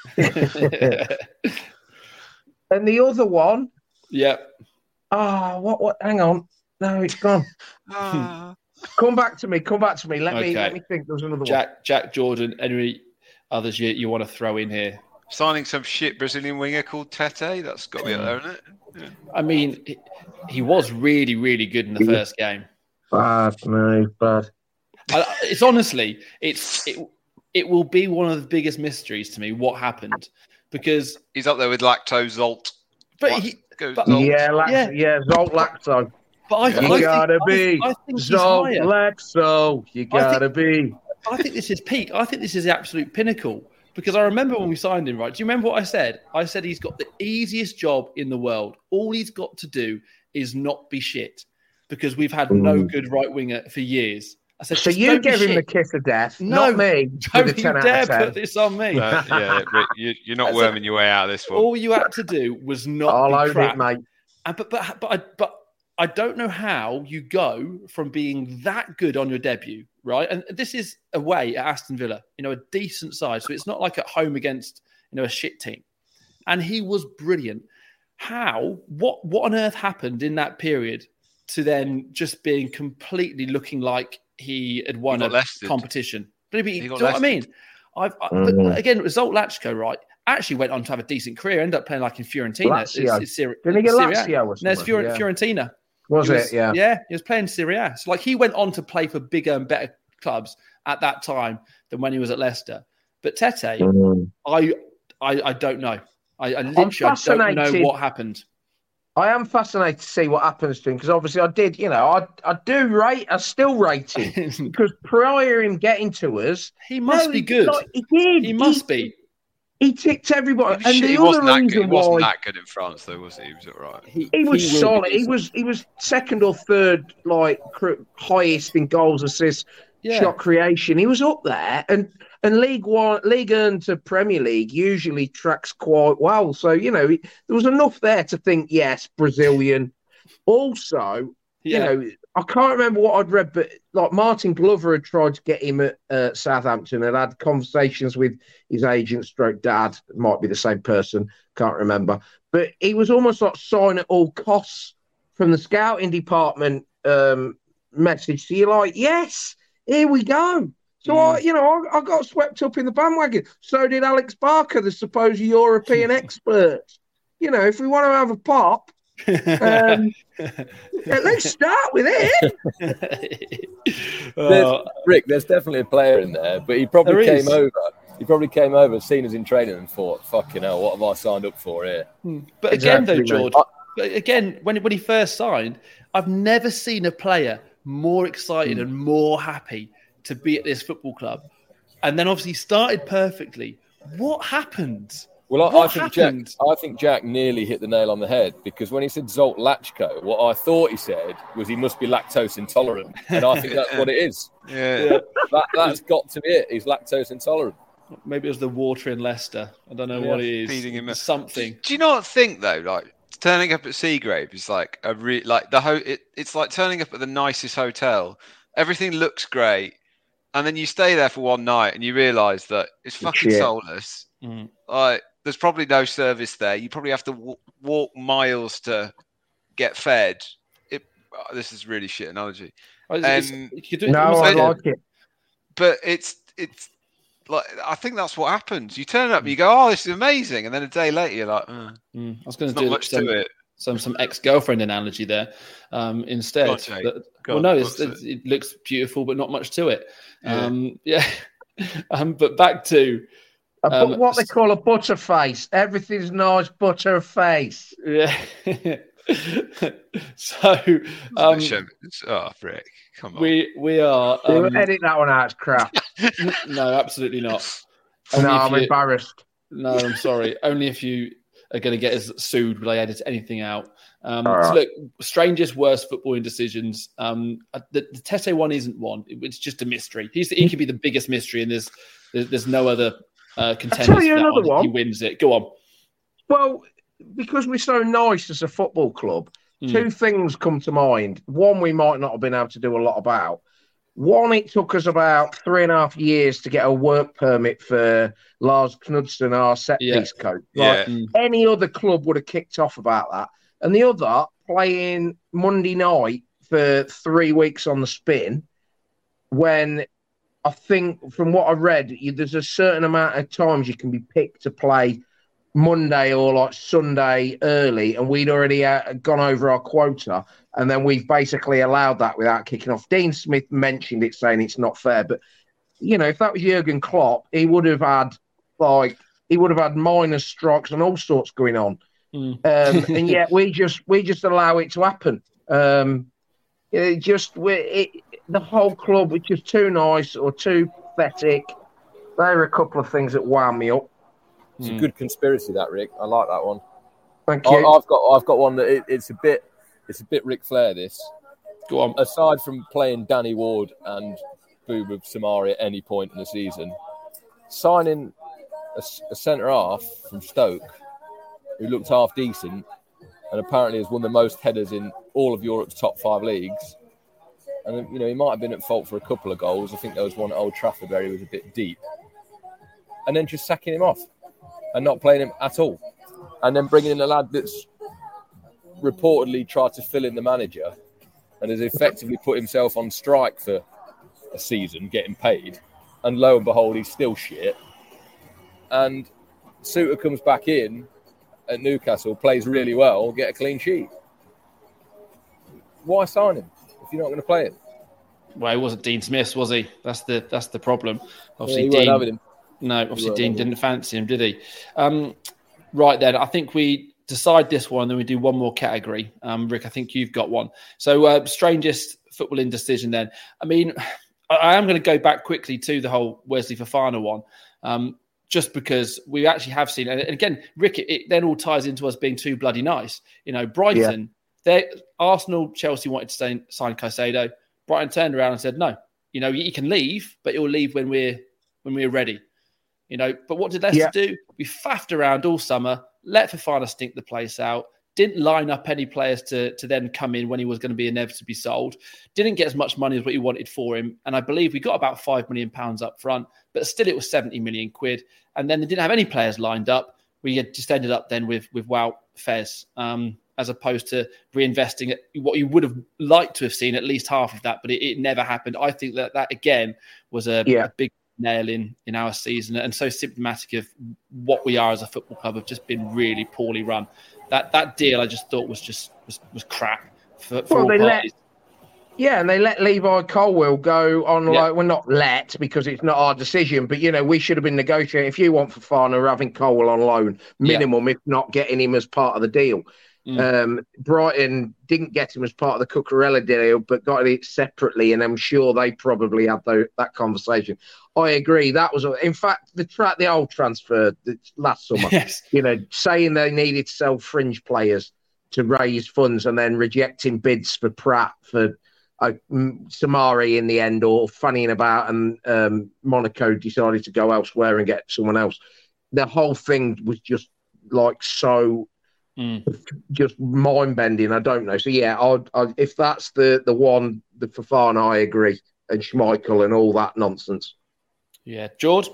And the other one, Yeah. ah, what, what? Hang on, no, it's gone. Ah. Come back to me. Come back to me. Let me Okay. let me think. There's another one. Jack, Jack Jordan, any others you, you want to throw in here? Signing some shit Brazilian winger called Tete. That's got to be up there, isn't it? Yeah. I mean, he, he was really, really good in the first game. Bad, no, bad. I, it's honestly, it's it, it will be one of the biggest mysteries to me what happened because he's up there with Lacto Zolt. But What? he, Go but, Zolt. Yeah, lact- Yeah. yeah, Zolt Lacto. but I, You I gotta think, be I, I think he's Zolt higher. Lacto. You gotta be. I think this is peak. I think this is the absolute pinnacle. Because I remember when we signed him, right? Do you remember what I said? I said he's got the easiest job in the world. All he's got to do is not be shit. Because we've had Mm. no good right winger for years. I said, So "Just you don't be gave him shit." the kiss of death, No, not me. Don't with a you ten out dare of ten. put this on me. Uh, yeah, Rick, you, you're not That's worming a- your way out of this one. All you had to do was not I'll be own crap. it, mate. And, but but but I, but I don't know how you go from being that good on your debut, right? And this is away at Aston Villa, you know, a decent side. So it's not like at home against, you know, a shit team. And he was brilliant. How? What? What on earth happened in that period to then just being completely looking like he had won He a got Leicester'd. competition? But he, He do you got know what I mean? Leicester'd. I've, I, Mm. but again, Result Lachko, right? Actually went on to have a decent career. Ended up playing like in Fiorentina. Lazio. It's- it's Serie- Didn't he get Serie A. Lazio or No, it's something? Fior- Yeah. Fiorentina. Was He it? was- Yeah. Yeah, he was playing Serie A. So like he went on to play for bigger and better clubs at that time than when he was at Leicester. But Tete, Mm. I, I I don't know. I, I literally I don't know fascinated. what happened. I am fascinated to see what happens to him because obviously I did, you know, I I do rate, I still rate him because prior him getting to us, He must no, be he- good. like, he did. He must be. He ticked everybody. He, And the he other wasn't, that good. reason he wasn't why that good in France, though, was he? He was all right. He, he was he will solid. be. He was he was second or third, like cr- highest in goals, assists, Yeah. shot creation. He was up there, and and League One, League One to Premier League usually tracks quite well. So you know he, there was enough there to think, yes, Brazilian. Also, Yeah. you know, I can't remember what I'd read, but like Martin Glover had tried to get him at uh, Southampton and had conversations with his agent, stroke dad, might be the same person, can't remember. But he was almost like sign at all costs from the scouting department um, message. So you're like, yes, here we go. So, Mm. I, you know, I, I got swept up in the bandwagon. So did Alex Barker, the supposed European expert. You know, if we want to have a pop, um, let's start with it. Uh, Rick, there's definitely a player in there, but he probably There came is. over. He probably came over, seen us in training, and thought, "Fucking hell, what have I signed up for here?" But again, Exactly, though, mate. George, but again, when when he first signed, I've never seen a player more excited and more happy to be at this football club. And then obviously started perfectly. What happened? Well, I, I What think happened? Jack. I think Jack nearly hit the nail on the head because when he said Zolt Lachko, what I thought he said was he must be lactose intolerant, and I think that's what it is. Yeah. That, that's got to be it. He's lactose intolerant. Maybe it was the water in Leicester. I don't know Yeah, what it is. feeding him a- something. Do you not think though, like turning up at Seagrave is like a re- like the ho- it, it's like turning up at the nicest hotel. Everything looks great, and then you stay there for one night and you realise that it's fucking Shit. soulless. Mm. Like there's probably no service there. You probably have to w- walk miles to get fed. It. oh, this is really shit analogy. Oh, it's- Um, it's- you could do it No, almost I like- like it. but it's it's like I think that's what happens. You turn up, and you go, "Oh, this is amazing," and then a day later, you're like, uh, Mm, I was going "There's to do not much some, to it." some some ex-girlfriend analogy there um, instead. Go on, Jake. But- Go well, on, no, it's, what's it's, it looks beautiful, but not much to it. Yeah. Um, yeah. um, but back to A bu- Um, what they call a butterface. Everything's nice butterface. yeah. so um, Shame. It's- oh, Rick, come on. we we are We'll um, edit that one out. It's crap. n- no, absolutely not. no, Only if I'm you- embarrassed. No, I'm sorry. Only if you are going to get us sued will I edit anything out. Um, All so right. look, strangest, worst footballing decisions. Um, uh, the, the Tete one isn't one. It- it's just a mystery. He's he could be the biggest mystery, and there's there's, there's no other uh, contenders. tell you for that another one. He wins it. Go on. Well, because we're so nice as a football club, Mm. two things come to mind. One, we might not have been able to do a lot about. One, it took us about three and a half years to get a work permit for Lars Knudsen, our set Yeah. piece coach. Yeah. Like, Mm. any other club would have kicked off about that. And the other, playing Monday night for three weeks on the spin, when I think, from what I read, you, there's a certain amount of times you can be picked to play Monday or like Sunday early, and we'd already uh, gone over our quota, and then we've basically allowed that without kicking off. Dean Smith mentioned it, saying it's not fair, but you know, if that was Jurgen Klopp, he would have had like he would have had minor strikes and all sorts going on. Mm. Um, and yet we just we just allow it to happen. Um, it just we it, the whole club was just too nice or too pathetic. There are a couple of things that wound me up. It's mm. a good conspiracy, that, Rick. I like that one. Thank you. I, I've got I've got one that it, it's a bit it's a bit Ric Flair. This. Go on. Aside from playing Danny Ward and Bouba Samari at any point in the season, signing a, a centre half from Stoke who looked half decent and apparently has won the most headers in all of Europe's top five leagues. And, you know, he might have been at fault for a couple of goals. I think there was one at Old Trafford where he was a bit deep. And then just sacking him off and not playing him at all. And then bringing in a lad that's reportedly tried to fill in the manager and has effectively put himself on strike for a season, getting paid. And lo and behold, he's still shit. And Suter comes back in at Newcastle, plays really well, get a clean sheet. Why sign him if you're not going to play him? Well, he wasn't Dean Smith, was he? That's the that's the problem. Obviously, yeah, Dean. Having him. No, obviously Dean didn't fancy him, did he? Um, right then, I think we decide this one, and then we do one more category. Um, Rick, I think you've got one. So, uh, strangest footballing decision. Then, I mean, I, I am going to go back quickly to the whole Wesley Fofana one. Um, Just because we actually have seen, and again, Rick, it, it then all ties into us being too bloody nice. You know, Brighton, yeah. Arsenal, Chelsea wanted to sign, sign Caicedo. Brighton turned around and said, "No, you know, you can leave, but you'll leave when we're when we're ready." You know, but what did Leicester yeah. do? We faffed around all summer, let Fofana stink the place out. Didn't line up any players to, to then come in when he was going to be inevitably sold. Didn't get as much money as what you wanted for him. And I believe we got about five million pounds up front, but still it was seventy million quid. And then they didn't have any players lined up. We had just ended up then with, with Wout Fez, um, as opposed to reinvesting at what you would have liked to have seen at least half of that, but it, it never happened. I think that that, again, was a, yeah. a big nail in, in our season and so symptomatic of what we are as a football club have just been really poorly run. That that deal I just thought was just was, was crap for, for well, all they parties. Let, yeah, and they let Levi Colwill go on yeah. like well not let because it's not our decision, but you know, we should have been negotiating. If you want Fofana, we're having Colwill on loan, minimum, yeah. if not getting him as part of the deal. Mm. Um, Brighton didn't get him as part of the Cucurella deal, but got it separately, and I'm sure they probably had the, that conversation. I agree. That was, in fact, the tra- the old transfer last summer. Yes. You know, saying they needed to sell fringe players to raise funds, and then rejecting bids for Pratt for uh, Samari in the end, or fannying about, and um, Monaco decided to go elsewhere and get someone else. The whole thing was just like so. Mm. Just mind bending. I don't know. So yeah, I'd, I'd, if that's the the one, the Fofana, I agree, and Schmeichel and all that nonsense. Yeah, George.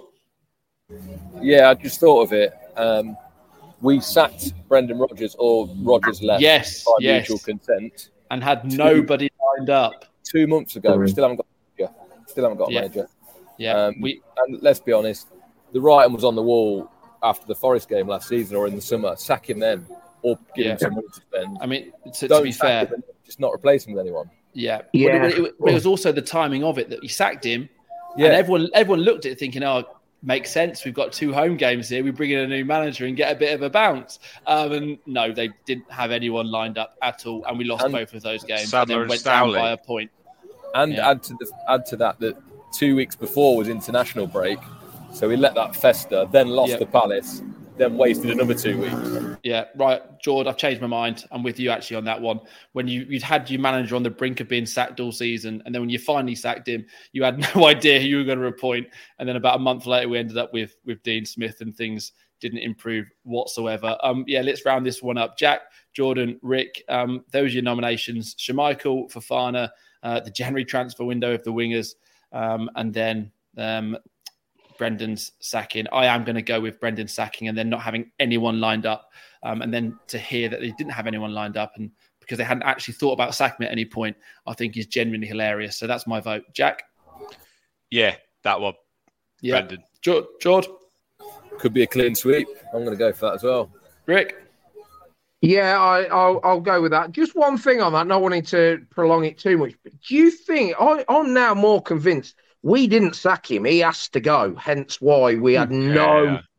Yeah, I just thought of it. Um, we sacked Brendan Rodgers, or Rodgers left. Yes, by yes. mutual consent, and had two, nobody lined up two months ago. Mm. We still haven't got a manager. Still haven't got a yeah. manager. Yeah, um, we and let's be honest, the writing was on the wall after the Forest game last season or in the summer. Sack him then. Or give yeah. him some money to spend. I mean, to, to be fair, him, just not replace him with anyone. Yeah, yeah. But it, it, it was also the timing of it that you sacked him, yeah. and everyone everyone looked at it thinking, "Oh, makes sense. We've got two home games here. We bring in a new manager and get a bit of a bounce." Um, and no, they didn't have anyone lined up at all, and we lost and both of those games. Sadler and then went Stowley. down by a point. And yeah. add to the add to that that two weeks before was international break, so we let that fester. Then lost yep. the Palace. Then wasted another two weeks. Yeah, right, George. I've changed my mind. I'm with you actually on that one. When you you'd had your manager on the brink of being sacked all season, and then when you finally sacked him, you had no idea who you were going to appoint. And then about a month later, we ended up with with Dean Smith, and things didn't improve whatsoever. Um, yeah, let's round this one up. Jack, Jordan, Rick. Um, those are your nominations: Schmeichel, Fofana, uh, the January transfer window of the wingers, um, and then. Um, Brendan's sacking. I am going to go with Brendan sacking and then not having anyone lined up. Um, and then to hear that they didn't have anyone lined up and because they hadn't actually thought about sacking at any point, I think is genuinely hilarious. So that's my vote. Jack? Yeah, that one. Yeah. Brendan. George? George? Could be a clean sweep. I'm going to go for that as well. Rick? Yeah, I, I'll, I'll go with that. Just one thing on that, not wanting to prolong it too much. But do you think, I, I'm now more convinced we didn't sack him. He asked to go, hence why we had no yeah.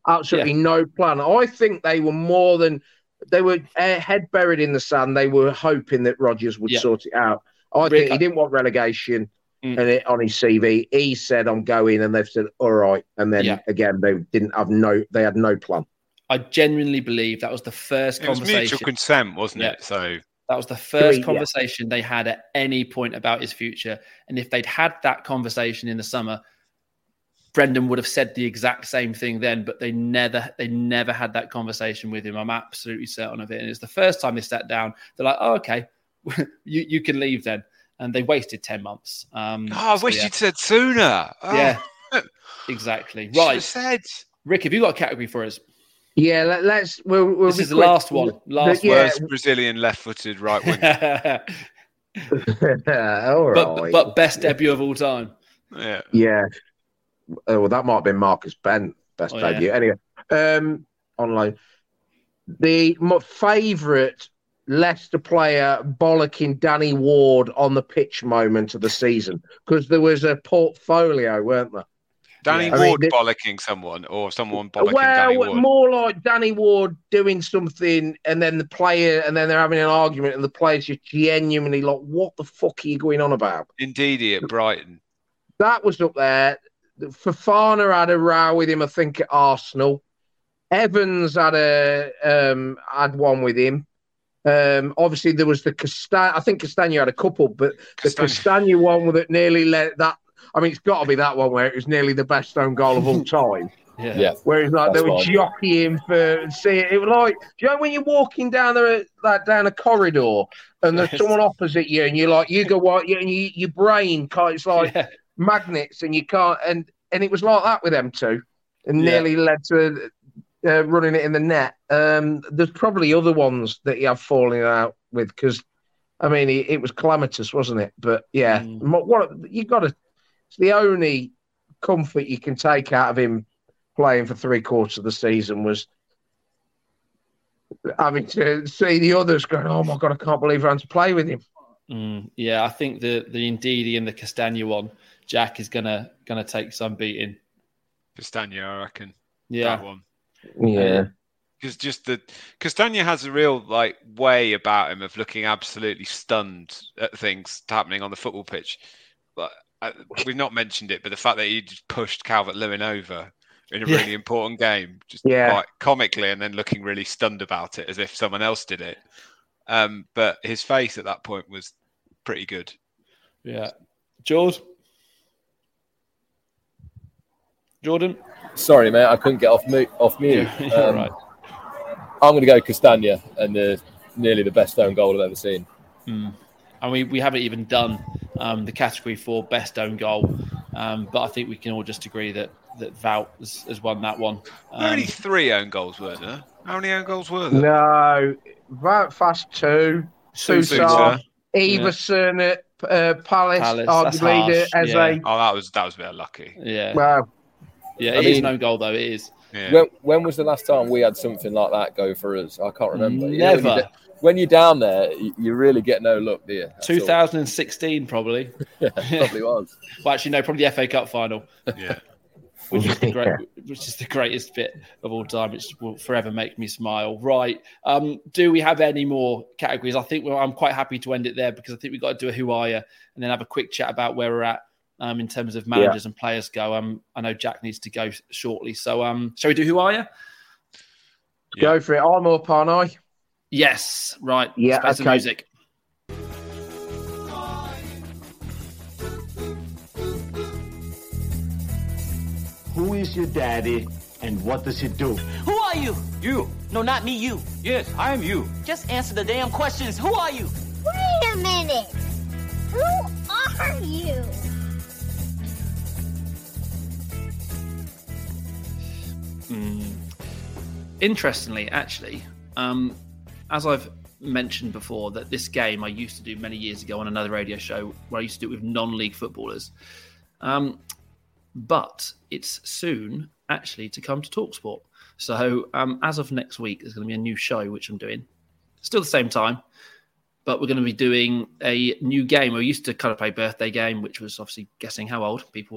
absolutely Yeah. no plan. I think they were more than they were uh, head buried in the sand. They were hoping that Rodgers would Yeah. sort it out. I Rick, think he I- didn't want relegation. Mm. And it, on his C V, he said, "I'm going," and they've said, "All right." And then Yeah. again, they didn't have no, they had no plan. I genuinely believe that was the first It was conversation. mutual consent, wasn't Yeah. it? So That was the first Yeah. conversation they had at any point about his future. And if they'd had that conversation in the summer, Brendan would have said the exact same thing then, but they never they never had that conversation with him. I'm absolutely certain of it. And it's the first time they sat down. They're like, oh, okay, you, you can leave then. And they wasted ten months. Um, oh, I so wish yeah. you'd said sooner. Oh, Yeah, exactly. should have Right. said. Rick, have you got a category for us? Yeah, let, let's. We'll, we'll This be is the quick. last one. Last The- yeah. Worst Brazilian left-footed right wing. but, All right. but best debut of all time. Yeah. Yeah. Oh, well, that might have been Marcus Bent, best Oh, yeah. debut. Anyway, um, online. The my favourite Leicester player bollocking Danny Ward on the pitch moment of the season, because there was a portfolio, weren't there? Danny Yeah. I mean, Ward the- bollocking someone, or someone bollocking Well, Danny Ward. more like Danny Ward doing something, and then the player, and then they're having an argument, and the player's just genuinely like, "What the fuck are you going on about?" Indeedy at Brighton. That was up there. Fofana had a row with him, I think, at Arsenal. Evans had a um, had one with him. Um, obviously, there was the Castagna. I think Castagna had a couple, but Castagna. the Castagna one that nearly let that. I mean, it's got to be that one where it was nearly the best own goal of all time. Yeah. Yeah. Where it's like That's they were fine. jockeying for see it. It was like, do you know when you're walking down the like down a corridor and there's Yes. someone opposite you and you're like, you go what, and you, your brain can't. It's like Yeah. magnets, and you can't. And and it was like that with them two, and Yeah. nearly led to uh, running it in the net. Um, there's probably other ones that you have falling out with because, I mean, it, it was calamitous, wasn't it? But yeah, Mm. mo- what you got to. It's the only comfort you can take out of him playing for three quarters of the season was having to see the others going, "Oh my god, I can't believe we're having to play with him." Mm, yeah, I think the the Ndidi and the Castagna one, Jack is gonna gonna take some beating. Castagna, I reckon. Yeah, That one. Yeah, Because just the Castagna has a real like way about him of looking absolutely stunned at things happening on the football pitch. But uh, we've not mentioned it, but the fact that he just pushed Calvert-Lewin over in a Yeah. really important game, just Yeah. quite comically, and then looking really stunned about it as if someone else did it. Um, but his face at that point was pretty good. yeah. George, Jordan, Sorry, mate, I couldn't get off mute. Off mute. Yeah, you're Um, right. I'm going to go Castagna, and uh, nearly the best own goal I've ever seen. Mm. And we, we haven't even done um, the category for best own goal, um, but I think we can all just agree that that Wout has, has won that one. Um, Only three own goals were there. How many own goals were there? no, right fast two, Sousa. Sousa, Everson at uh, Palace, Palace, that's arguably the harsh, Eze. yeah. Oh, that was that was a bit unlucky. yeah, Well, yeah, I it is mean- an own goal though. It is. Yeah. When, when was the last time we had something like that go for us? I can't remember. You know, when, Never. you're, when you're down there, you, you really get no look, do you? That's all. twenty sixteen probably. Yeah, probably was. Well, actually, no, probably the F A Cup final, yeah. which is the great, which is the greatest bit of all time. Which will forever make me smile. Right? Um, do we have any more categories? I think well, I'm quite happy to end it there because I think we've got to do a who are you and then have a quick chat about where we're at um, in terms of managers and players go. Um, I know Jack needs to go shortly, so um, shall we do who are you? go for it. I'm up, aren't I? Yes, right. Yeah, Space of okay. music. Who is your daddy and what does he do? Who are you? You. No, not me, you. Yes, I am you. Just answer the damn questions. Who are you? Wait a minute. Who are you? Mm. Interestingly, actually, um, as I've mentioned before, that this game I used to do many years ago on another radio show where I used to do it with non-league footballers. Um, but it's soon actually to come to TalkSport. So um, as of next week, there's going to be a new show which I'm doing. Still the same time, but we're going to be doing a new game. We used to kind of play birthday game, which was obviously guessing how old people were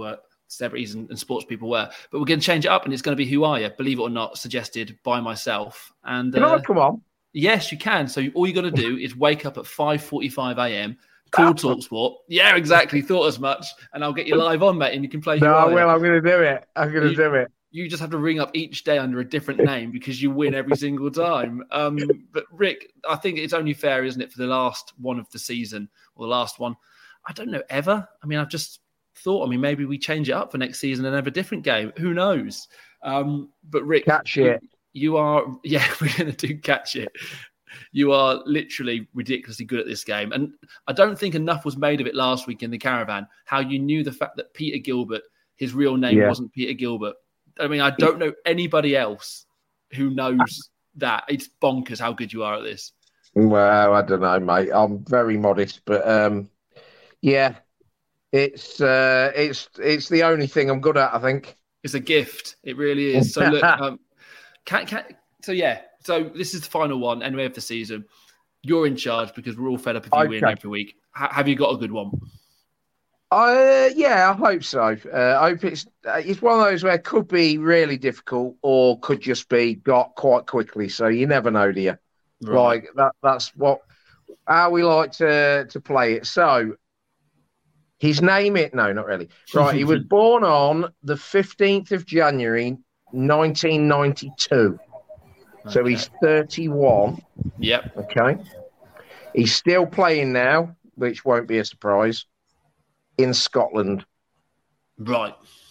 celebrities and, and sports people were. But we're going to change it up, and it's going to be Who Are You? Believe it or not, suggested by myself. And Can uh, I come on? Yes, you can. So all you got to do is wake up at five forty-five a.m., call TalkSport. Yeah, exactly. Thought as much. And I'll get you live on, mate, and you can play Who No, Are You? well, I'm going to do it. I'm going to do it. You just have to ring up each day under a different name because you win every single time. Um, but Rick, I think it's only fair, isn't it, for the last one of the season or the last one? I don't know, ever. I mean, I've just thought, I mean, maybe we change it up for next season and have a different game. Who knows? Um, but Rick, Catch it. You are, yeah, we're going to do Catch It. You are literally ridiculously good at this game. And I don't think enough was made of it last week in the caravan, how you knew the fact that Peter Gilbert, his real name Yeah. wasn't Peter Gilbert. I mean, I don't know anybody else who knows that. It's bonkers how good you are at this. Well, I don't know, mate. I'm very modest, but um, yeah, it's uh, it's it's the only thing I'm good at, I think. It's a gift. It really is. So look, um, can, can, so yeah. So this is the final one anyway of the season. You're in charge because we're all fed up if you Okay. win every week. H- have you got a good one? Uh, yeah, I hope so. Uh, I hope it's uh, it's one of those where it could be really difficult or could just be got quite quickly. So you never know, do you? Right. Like that. That's what how we like to to play it. So his name it no, not really. Right, he was born on the fifteenth of January, nineteen ninety-two. So Okay. he's thirty-one. Yep. Okay. He's still playing now, which won't be a surprise, in Scotland. Right.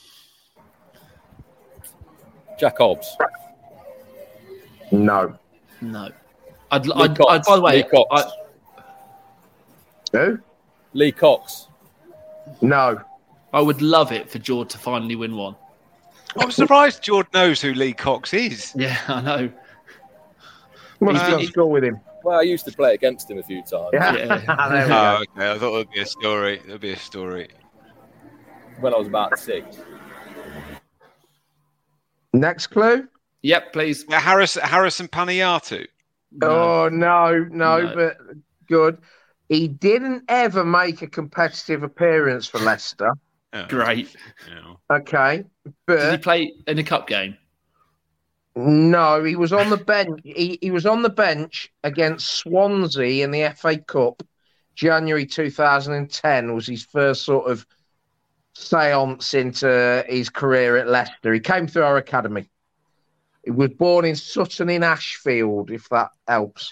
Jack Hobbs. No. No. I'd, Lee I'd, Cox. I'd by the way, Lee Cox. I, Who? Lee Cox. No. I would love it for George to finally win one. I'm surprised George knows who Lee Cox is. Yeah, I know. Must Uh, have gone to school with him. Well, I used to play against him a few times Yeah. Yeah. There we Oh, go. okay. I thought it would be a story. There'd be a story. when I was about six. Next clue? Yep, please. Yeah, Harris, Harrison Panayatu. Oh, no, no, No. but good. He didn't ever make a competitive appearance for Leicester. Yeah. Great. Yeah. Okay. Did he But play in a cup game? no, he was on the bench. He, he was on the bench against Swansea in the F A Cup. January two thousand ten was his first sort of seance into his career at Leicester. He came through our academy. He was born in Sutton in Ashfield, if that helps.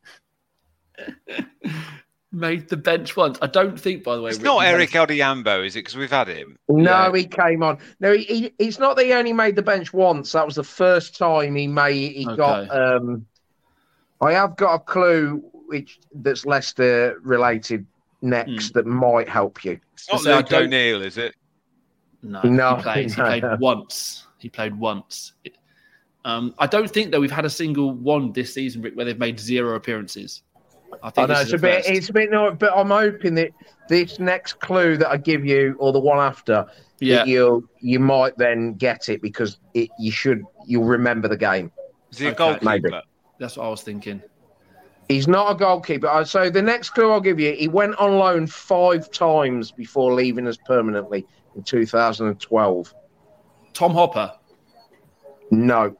Made the bench once. I don't think, by the way. It's Rick, not you had Eric a- Aldiambo, is it? Because we've had him. No, Yeah. he came on. No, he, he, it's not that he only made the bench once. That was the first time he made. He Okay. got. Um, I have got a clue which that's Leicester related next that might help you. It's not So I Luke don't- O'Neill, is it? No, No, he played. He no. played once. He played once. Um, I don't think though we've had a single one this season, Rick, where they've made zero appearances. I I think know this it's is a the bit. first. It's a bit. No, but I'm hoping that this next clue that I give you, or the one after, Yeah. that you you might then get it because it, you should you'll remember the game. Is he a Okay. goalkeeper? Maybe. That's what I was thinking. He's not a goalkeeper. Uh, So the next clue I'll give you, he went on loan five times before leaving us permanently in two thousand twelve. Tom Hopper. No.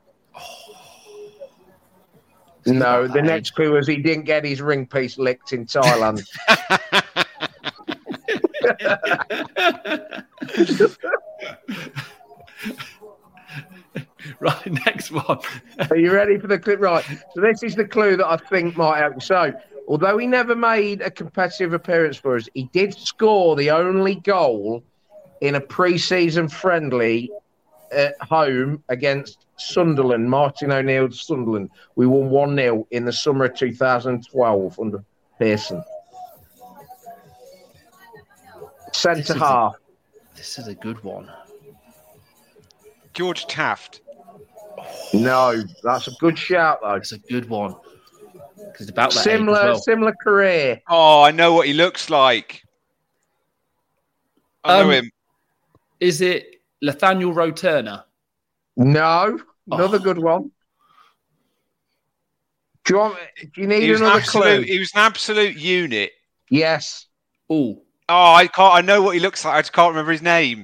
No, about the that next clue was he didn't get his ring piece licked in Thailand. Right, next one. Are you ready for the clue? Right. So this is the clue that I think might help you. So, although he never made a competitive appearance for us, he did score the only goal in a pre-season friendly at home against Sunderland, Martin O'Neill's Sunderland. We won one nil in the summer of two thousand twelve under Pearson. This Centre is a- half. This is a good one. George Taft. No, that's a good shout though. It's a good one. Because it's about that Similar, age as well. similar career. Oh, I know what he looks like. I know Um, him. Is it Nathaniel Rowe Turner? No, another Oh. good one. Do you want? Do you need He was, an another absolute, clue? he was an absolute unit. Yes. Oh, Oh, I can't. I know what he looks like. I just can't remember his name.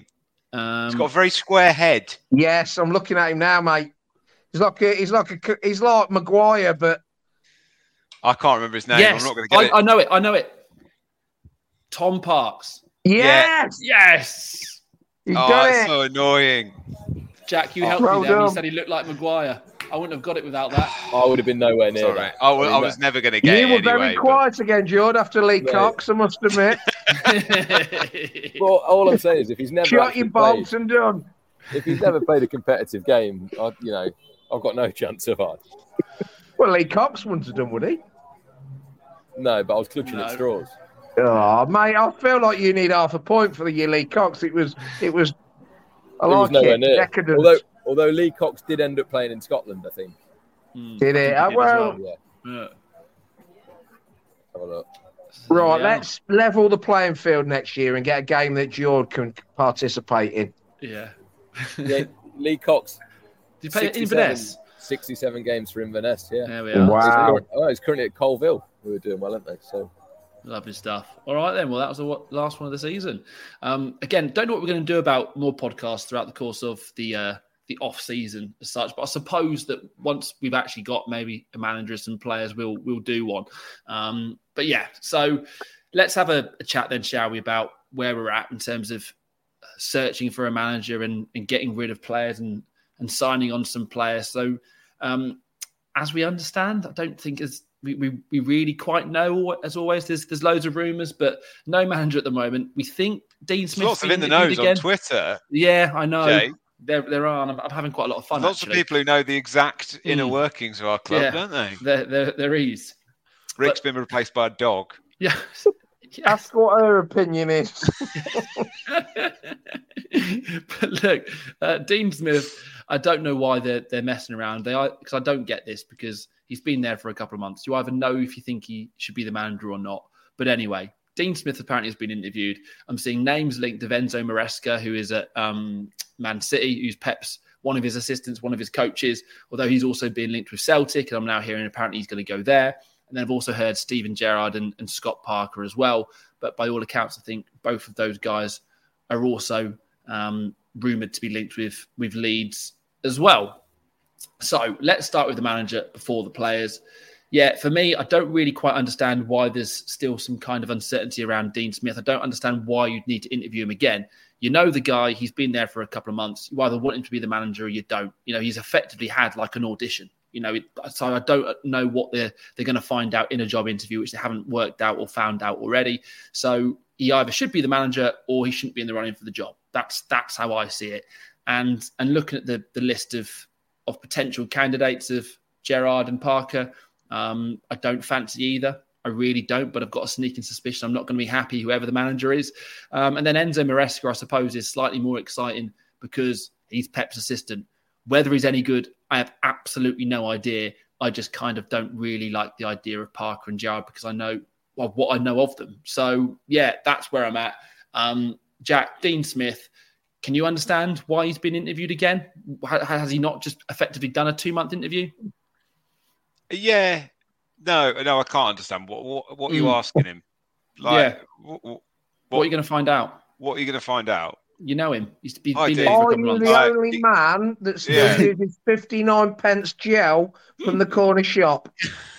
Um, he's got a very square head. Yes, I'm looking at him now, mate. He's like a, he's like a, he's like Maguire, but I can't remember his name. yes, I'm not going to get I, it. I know it. I know it. Tom Parks. yes, Yes. you Oh, got it's it. so annoying. Jack, you Oh, helped well me there. when You done. said he looked like Maguire. I wouldn't have got it without that. I would have been nowhere near Sorry. that. I, w- mean, I was that- never going to get You it were very anyway, but- quiet again, George, after Lee Yeah. Cox, I must admit. Well, all I'm saying is, if he's never Shot actually your played, bolts and done. if he's never played a competitive game, I, you know, I've got no chance of it. Well, Lee Cox wouldn't have done, would he? No, but I was clutching No. at straws. Oh, mate, I feel like you need half a point for the year Lee Cox. It was, it was, I It was like nowhere it, near. decadent. Although, although Lee Cox did end up playing in Scotland, I think. Did it? I think he did as well, Yeah, Yeah. have a look. right, Yeah. let's level the playing field next year and get a game that George can participate in. Yeah. Yeah, Lee Cox. Did you play it in sixty-seven Inverness? sixty-seven games for Inverness, yeah. There we are. Wow. Oh, he's currently at Colville. We were doing well, aren't they? So Lovely stuff. All right, then. Well, that was the wa- last one of the season. Um, again, don't know what we're going to do about more podcasts throughout the course of the uh, the off season as such. But I suppose that once we've actually got maybe a manager and some players, we'll we'll do one. Um, but yeah, so let's have a, a chat then, shall we, about where we're at in terms of searching for a manager and, and getting rid of players and and signing on some players. So um, as we understand, I don't think as We, we we really quite know, as always. There's there's loads of rumours, but no manager at the moment. We think Dean Smith. Lots of in the nose on Twitter. Yeah, I know. Jay. There there are. And I'm, I'm having quite a lot of fun. Lots actually. of people who know the exact inner Mm. workings of our club, Yeah. don't they? There there, there is. Rick's been replaced by a dog. Yeah. That's what her opinion is. But look, uh, Dean Smith, I don't know why they're they're messing around. They are, because I don't get this, because he's been there for a couple of months. You either know if you think he should be the manager or not. But anyway, Dean Smith apparently has been interviewed. I'm seeing names linked to Enzo Maresca, who is at um, Man City, who's Pep's one of his assistants, one of his coaches, although he's also been linked with Celtic. And I'm now hearing apparently he's going to go there. And then I've also heard Steven Gerrard and, and Scott Parker as well. But by all accounts, I think both of those guys are also um, rumoured to be linked with, with Leeds as well. So let's start with the manager before the players. Yeah, for me, I don't really quite understand why there's still some kind of uncertainty around Dean Smith. I don't understand why you'd need to interview him again. You know the guy, he's been there for a couple of months. You either want him to be the manager or you don't. You know, he's effectively had like an audition. You know, it, so I don't know what they're they're going to find out in a job interview, which they haven't worked out or found out already. So he either should be the manager or he shouldn't be in the running for the job. That's that's how I see it. And and looking at the the list of of potential candidates of Gerrard and Parker, um, I don't fancy either. I really don't, but I've got a sneaking suspicion I'm not going to be happy whoever the manager is. Um, and then Enzo Maresca, I suppose, is slightly more exciting because he's Pep's assistant. Whether he's any good, I have absolutely no idea. I just kind of don't really like the idea of Parker and Gerrard because I know well, what I know of them. So, yeah, that's where I'm at. Um, Jack, Dean Smith, can you understand why he's been interviewed again? Has he not just effectively done a two-month interview? Yeah. No, no, I can't understand. What what, what are you Mm. asking him? Like, Yeah. What, what, What are you going to find out? what are you going to find out? You know him. He's been, I been do. there for a Are couple you of the months. Right. only man that still Yeah. uses fifty-nine pence gel from the corner shop?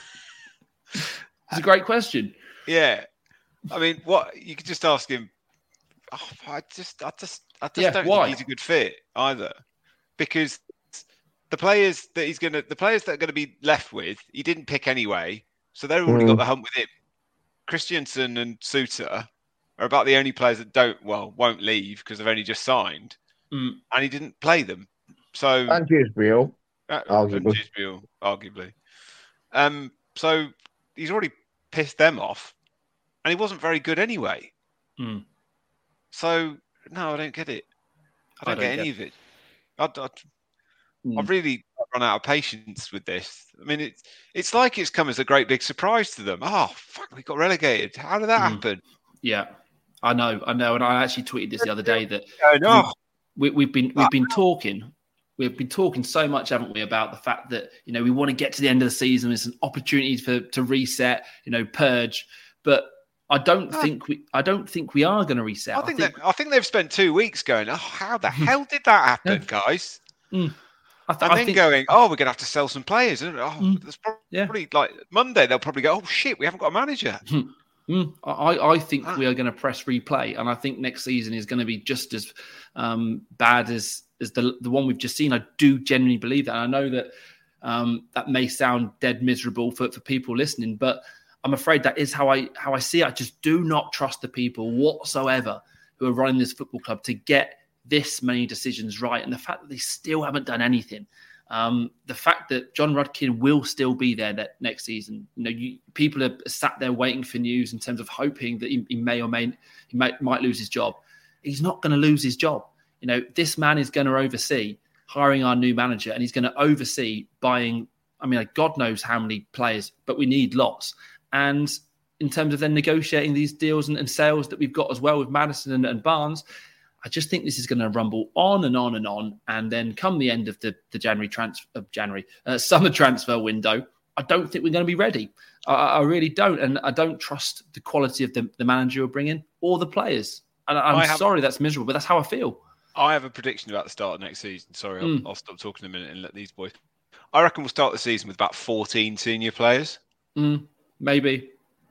It's a great question. Yeah. I mean, what you could just ask him. Oh, I just, I just, I just Yeah, don't why? think he's a good fit either, because the players that he's gonna, the players that are going to be left with, he didn't pick anyway, so they've already Mm. got the hump with him. Christiansen and Suter are about the only players that don't, well, won't leave because they've only just signed, Mm. and he didn't play them. So And Gisbiel. Uh, Arguably. and Gisbiel, arguably. Um, so he's already pissed them off, and he wasn't very good anyway. Mm. So no, I don't get it. I don't, I don't get any get of it. I, I, Mm. I've really run out of patience with this. I mean, it's it's like it's come as a great big surprise to them. Oh fuck, we got relegated. How did that Mm. happen? Yeah, I know, I know, and I actually tweeted this the other day that I know. we, we've been we've been talking, we've been talking so much, haven't we, about the fact that you know we want to get to the end of the season. It's an opportunity for to reset, you know, purge. But I don't ah. think we. I don't think we are going to reset. I think. I think, I think they've spent two weeks going. Oh, how the hell did that happen, yeah. guys? Mm. I th- and I then think... going, oh, we're going to have to sell some players. Oh, mm. that's probably yeah. like Monday. They'll probably go, oh shit, we haven't got a manager. Mm. I, I think ah. we are going to press replay, and I think next season is going to be just as um, bad as as the the one we've just seen. I do genuinely believe that. And I know that um, that may sound dead miserable for, for people listening, but I'm afraid that is how I how I see it. I just do not trust the people whatsoever who are running this football club to get this many decisions right. And the fact that they still haven't done anything, um, the fact that John Rudkin will still be there that next season. You know, you, people are sat there waiting for news in terms of hoping that he, he may or may he might, might lose his job. He's not going to lose his job. You know, this man is going to oversee hiring our new manager, and he's going to oversee buying. I mean, like God knows how many players, but we need lots. And in terms of then negotiating these deals and, and sales that we've got as well with Maddison and, and Barnes, I just think this is going to rumble on and on and on. And then come the end of the, the January transfer, of January uh, summer transfer window, I don't think we're going to be ready. I, I really don't. And I don't trust the quality of the, the manager we're bringing or the players. And I'm have, sorry that's miserable, but that's how I feel. I have a prediction about the start of next season. Sorry, I'll, Mm. I'll stop talking a minute and let these boys. I reckon we'll start the season with about fourteen senior players. Mm. Maybe.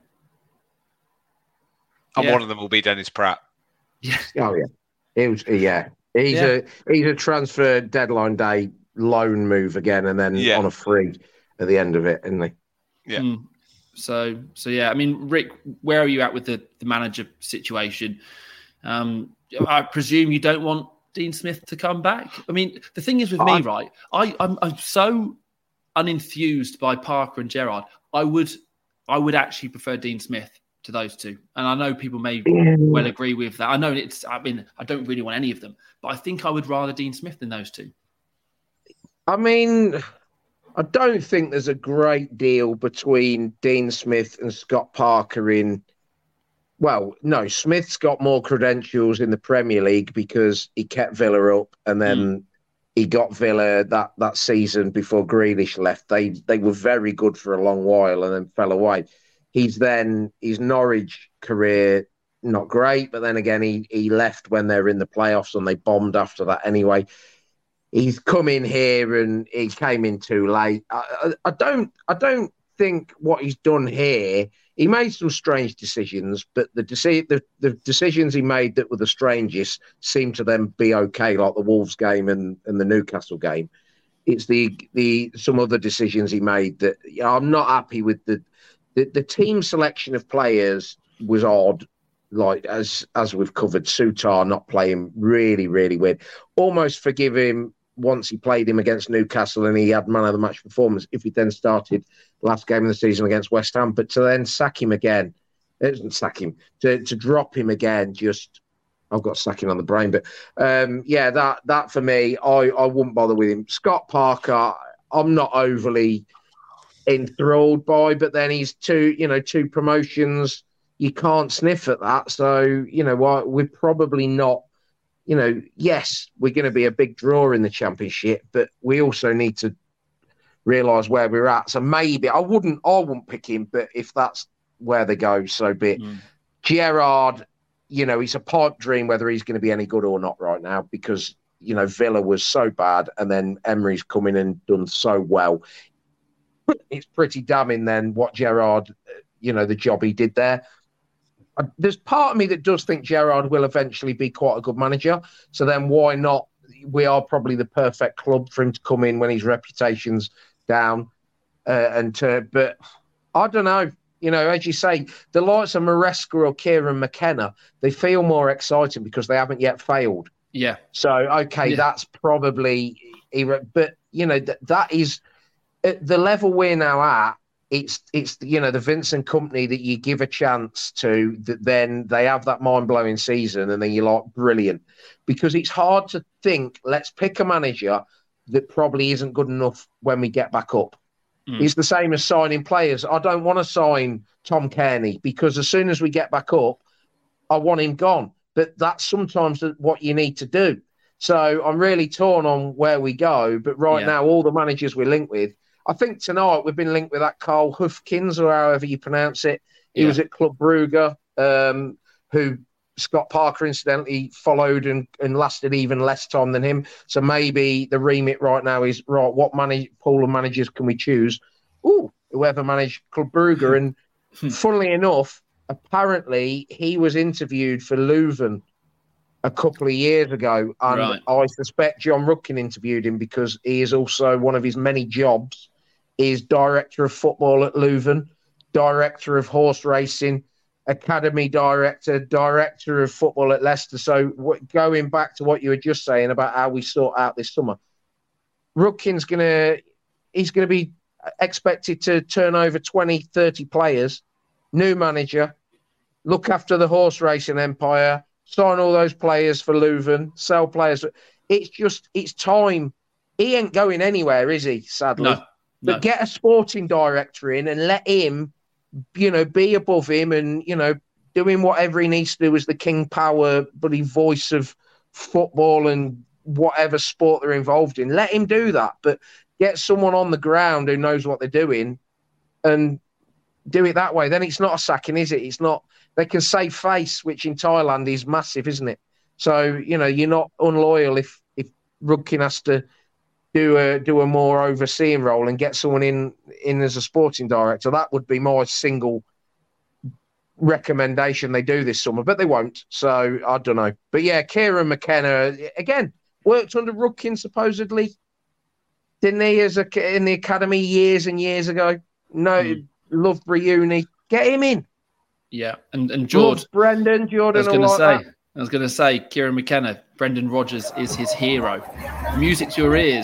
And Yeah. one of them will be Dennis Pratt. Yeah. Oh yeah. It was, yeah. He's Yeah. a he's a transfer deadline day loan move again, and then Yeah. on a free at the end of it, isn't he? Yeah. Mm. So, so yeah. I mean, Rick, where are you at with the, the manager situation? Um, I presume you don't want Dean Smith to come back. I mean, the thing is with me, I- right? I I'm, I'm so unenthused by Parker and Gerrard. I would I would actually prefer Dean Smith to those two, and I know people may Yeah. well agree with that. I know it's. I mean, I don't really want any of them, but I think I would rather Dean Smith than those two. I mean, I don't think there's a great deal between Dean Smith and Scott Parker in. Well, no, Smith's got more credentials in the Premier League because he kept Villa up, and then mm. he got Villa that, that season before Grealish left. They they were very good for a long while and then fell away. He's then his Norwich career not great, but then again he he left when they were in the playoffs and they bombed after that anyway. He's come in here and he came in too late. I, I, I don't I don't think what he's done here. He made some strange decisions, but the, deci- the the decisions he made that were the strangest seemed to then be okay, like the Wolves game and, and the Newcastle game. It's the the some other decisions he made that you know, I'm not happy with. The, the the team selection of players was odd, like as as we've covered. Sutar not playing really really weird. Almost forgive him once he played him against Newcastle and he had man of the match performance. If he then started last game of the season against West Ham, but to then sack him again, it doesn't sack him to to drop him again. Just I've got sacking on the brain, but um, yeah, that that for me, I I wouldn't bother with him. Scott Parker, I'm not overly enthralled by, but then he's two, you know, two promotions. You can't sniff at that, so you know what? We're probably not. You know, yes, we're going to be a big draw in the Championship, but we also need to realise where we're at. So maybe I wouldn't, I wouldn't pick him, but if that's where they go, so be it. Mm. Gerrard, you know, it's a pipe dream whether he's going to be any good or not right now because you know Villa was so bad, and then Emery's come in and done so well. It's pretty damning then what Gerrard, you know, the job he did there. There's part of me that does think Gerrard will eventually be quite a good manager. So then why not? We are probably the perfect club for him to come in when his reputation's down. Uh, and to, But I don't know. You know, as you say, the likes of Maresca or Kieran McKenna, they feel more exciting because they haven't yet failed. Yeah. So, okay, yeah. that's probably... But, you know, that, that is... At the level we're now at, It's, it's you know, the Vincent Kompany that you give a chance to, that then they have that mind-blowing season and then you're like, brilliant. Because it's hard to think, let's pick a manager that probably isn't good enough when we get back up. Mm. It's the same as signing players. I don't want to sign Tom Kearney because as soon as we get back up, I want him gone. But that's sometimes what you need to do. So I'm really torn on where we go. But right yeah. now, all the managers we're linked with, I think tonight we've been linked with that Carl Hufkins, or however you pronounce it. He yeah. was at Club Brugge. um, who Scott Parker incidentally followed and, and lasted even less time than him. So maybe the remit right now is, right, what manage, pool of managers can we choose? Ooh, whoever managed Club Brugge. And funnily enough, apparently he was interviewed for Leuven a couple of years ago, and right. I suspect John Rudkin interviewed him because he is also one of his many jobs is director of football at Leuven, director of horse racing, academy director, director of football at Leicester. So what, going back to what you were just saying about how we sort out this summer, Rudkin's gonna he's gonna be expected to turn over twenty, thirty players, new manager, look after the horse racing empire, sign all those players for Leuven, sell players. It's just, it's time. He ain't going anywhere, is he, sadly? No, no. But get a sporting director in and let him, you know, be above him and, you know, doing whatever he needs to do as the king power, bloody voice of football and whatever sport they're involved in. Let him do that. But get someone on the ground who knows what they're doing and do it that way. Then it's not a sacking, is it? It's not. They can save face, which in Thailand is massive, isn't it? So, you know, you're not unloyal if if Rudkin has to do a do a more overseeing role and get someone in in as a sporting director. That would be my single recommendation they do this summer, but they won't. So I don't know. But yeah, Kieran McKenna again worked under Rudkin supposedly, didn't he? As a in the academy years and years ago. No, mm. Loughborough Uni. Get him in. Yeah, and and George, Love Brendan Jordan. I was going to like say, that. I was going to say, Kieran McKenna, Brendan Rodgers is his hero. Music to your ears.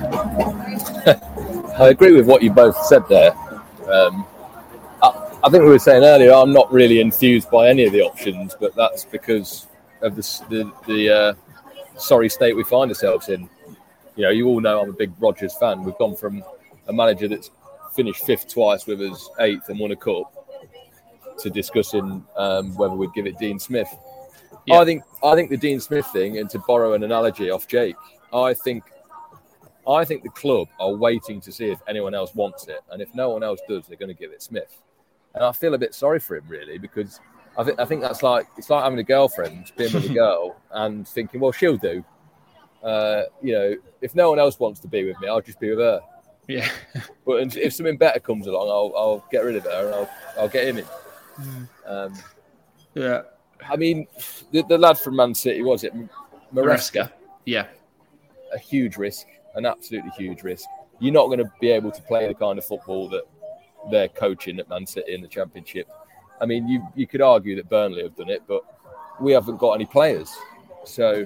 I agree with what you both said there. Um, I, I think we were saying earlier, I'm not really enthused by any of the options, but that's because of the the, the uh, sorry state we find ourselves in. You know, you all know I'm a big Rodgers fan. We've gone from a manager that's finished fifth twice with us, eighth, and won a cup, to discussing um, whether we'd give it Dean Smith. Yeah. I think I think the Dean Smith thing, and to borrow an analogy off Jake, I think I think the club are waiting to see if anyone else wants it, and if no one else does, they're going to give it Smith. And I feel a bit sorry for him, really, because I think I think that's like it's like having a girlfriend, being with a girl, and thinking, well, she'll do. Uh, you know, if no one else wants to be with me, I'll just be with her. Yeah. But if something better comes along, I'll I'll get rid of her and I'll I'll get him in. Um, yeah, I mean, the, the lad from Man City, was it Maresca? Yeah, a huge risk, an absolutely huge risk. You're not going to be able to play the kind of football that they're coaching at Man City in the Championship. I mean, you you could argue that Burnley have done it, but we haven't got any players. So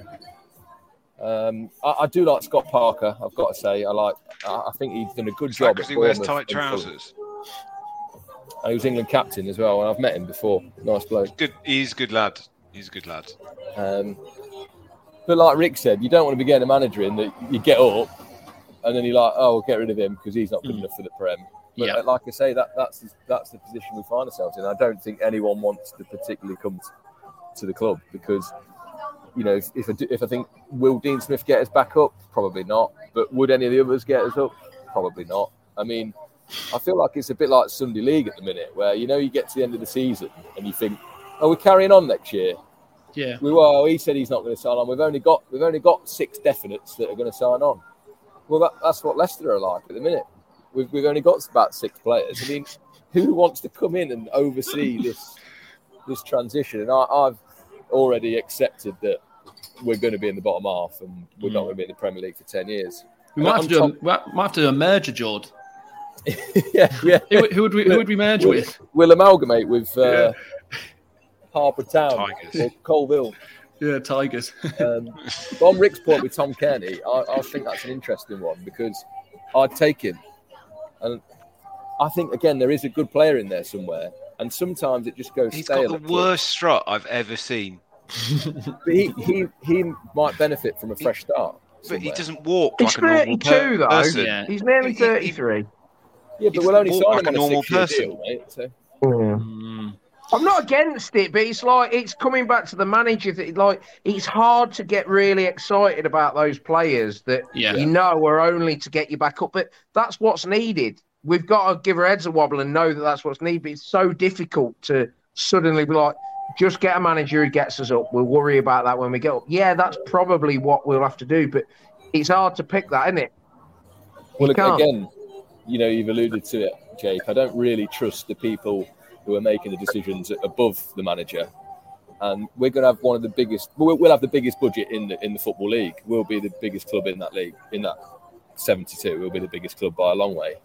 um, I, I do like Scott Parker. I've got to say, I like. I, I think he's done a good job. Because he wears tight trousers. And he was England captain as well, and I've met him before. Nice bloke. Good, he's a good lad. He's a good lad. Um, but like Rick said, you don't want to be getting a manager in that you get up, and then you're like, oh, we'll get rid of him because he's not good mm. enough for the Prem. But yeah. like I say, that that's that's the position we find ourselves in. I don't think anyone wants to particularly come to the club because, you know, if, if I do, if I think will Dean Smith get us back up, probably not. But would any of the others get us up? Probably not. I mean, I feel like it's a bit like Sunday League at the minute, where you know you get to the end of the season and you think, "Oh, we're carrying on next year." Yeah. We well, he said he's not going to sign on. We've only got we've only got six definites that are going to sign on. Well, that, that's what Leicester are like at the minute. We've we've only got about six players. I mean, who wants to come in and oversee this this transition? And I, I've already accepted that we're going to be in the bottom half and we're mm. not going to be in the Premier League for ten years. We might have, to do a, we might have to do a merger, Jord. yeah, yeah. Who, who would we who would we merge we'll, with? We'll amalgamate with uh, yeah. Harper Town Tigers. or Colville. Yeah, Tigers. um, but on Rick's point with Tom Kearney, I, I think that's an interesting one because I'd take him, and I think again there is a good player in there somewhere, and sometimes it just goes. He's stale got the worst strut I've ever seen. But he, he he might benefit from a fresh start. But he doesn't walk He's like a normal thirty-two, though. person. Yeah. He's nearly thirty-three. Yeah, but we'll only sign like him a on a normal six-year person. deal, mate. So. Mm. I'm not against it, but it's like it's coming back to the manager. That, like it's hard to get really excited about those players that yeah. you know are only to get you back up. But that's what's needed. We've got to give our heads a wobble and know that that's what's needed. But it's so difficult to suddenly be like, just get a manager who gets us up. We'll worry about that when we get up. Yeah, that's probably what we'll have to do, but it's hard to pick that, isn't it? Well, again, you know, you've alluded to it, Jake. I don't really trust the people who are making the decisions above the manager. And we're going to have one of the biggest. We'll have the biggest budget in the in the football league. We'll be the biggest club in that league, in that seventy-two. We'll be the biggest club by a long way.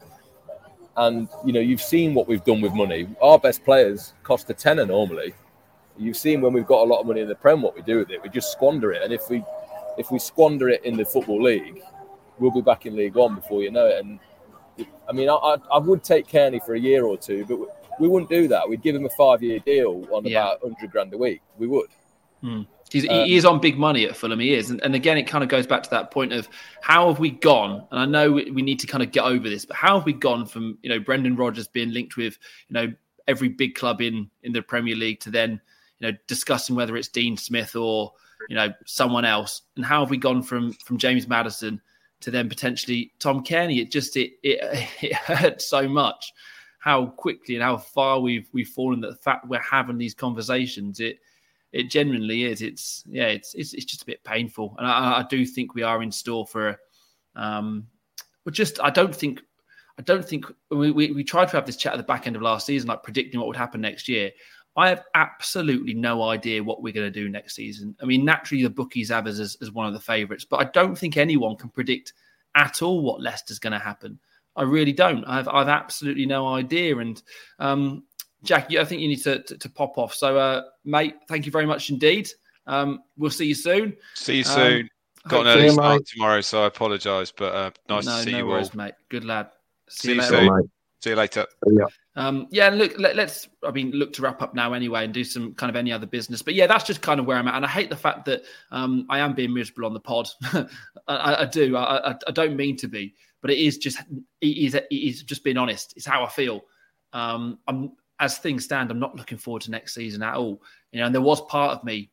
And you know, you've seen what we've done with money. Our best players cost a tenner normally. You've seen when we've got a lot of money in the Prem, what we do with it. We just squander it. And if we if we squander it in the football league, we'll be back in League One before you know it. And I mean, I I would take Kearney for a year or two, but we wouldn't do that. We'd give him a five-year deal on yeah. about one hundred grand a week. We would. Hmm. He's, um, he is on big money at Fulham. He is. And, and again, it kind of goes back to that point of how have we gone? And I know we, we need to kind of get over this, but how have we gone from, you know, Brendan Rodgers being linked with, you know, every big club in, in the Premier League to then, you know, discussing whether it's Dean Smith or, you know, someone else. And how have we gone from, from James Maddison to then potentially Tom Kearney? It just, it, it, it hurts so much. How quickly and how far we've we've fallen. That the fact we're having these conversations, it it genuinely is. It's yeah, it's it's, it's just a bit painful, and I, I do think we are in store for. Um, but just I don't think I don't think we, we we tried to have this chat at the back end of last season, like predicting what would happen next year. I have absolutely no idea what we're going to do next season. I mean, naturally the bookies have us as, as one of the favourites, but I don't think anyone can predict at all what Leicester's going to happen. I really don't. I've I've absolutely no idea. And um, Jack, I think you need to to, to pop off. So, uh, mate, thank you very much indeed. Um, we'll see you soon. See you soon. Um, Got an early start mate. tomorrow, so I apologise. But uh, nice no, to see no you worries, all, mate. Good lad. See, see you, you soon. Mate. See you later. Yeah. Um, yeah, and look, let, let's, I mean, look to wrap up now anyway and do some kind of any other business. But yeah, that's just kind of where I'm at. And I hate the fact that um, I am being miserable on the pod. I, I do. I, I, I don't mean to be, but it is just, it is, it is just being honest. It's how I feel. Um, I'm, as things stand, I'm not looking forward to next season at all. You know, and there was part of me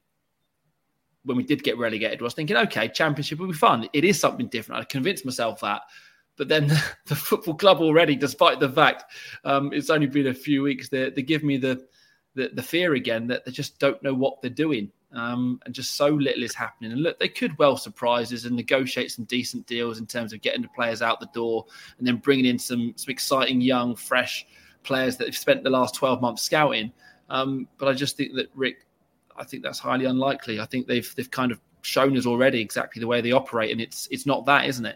when we did get relegated, I was thinking, okay, Championship will be fun. It is something different. I convinced myself that. But then the, the football club already, despite the fact um, it's only been a few weeks, they, they give me the, the the fear again that they just don't know what they're doing. Um, and just so little is happening. And look, they could well surprise us and negotiate some decent deals in terms of getting the players out the door and then bringing in some, some exciting, young, fresh players that have spent the last twelve months scouting. Um, but I just think that, Rick, I think that's highly unlikely. I think they've they've kind of shown us already exactly the way they operate. And it's it's not that, isn't it?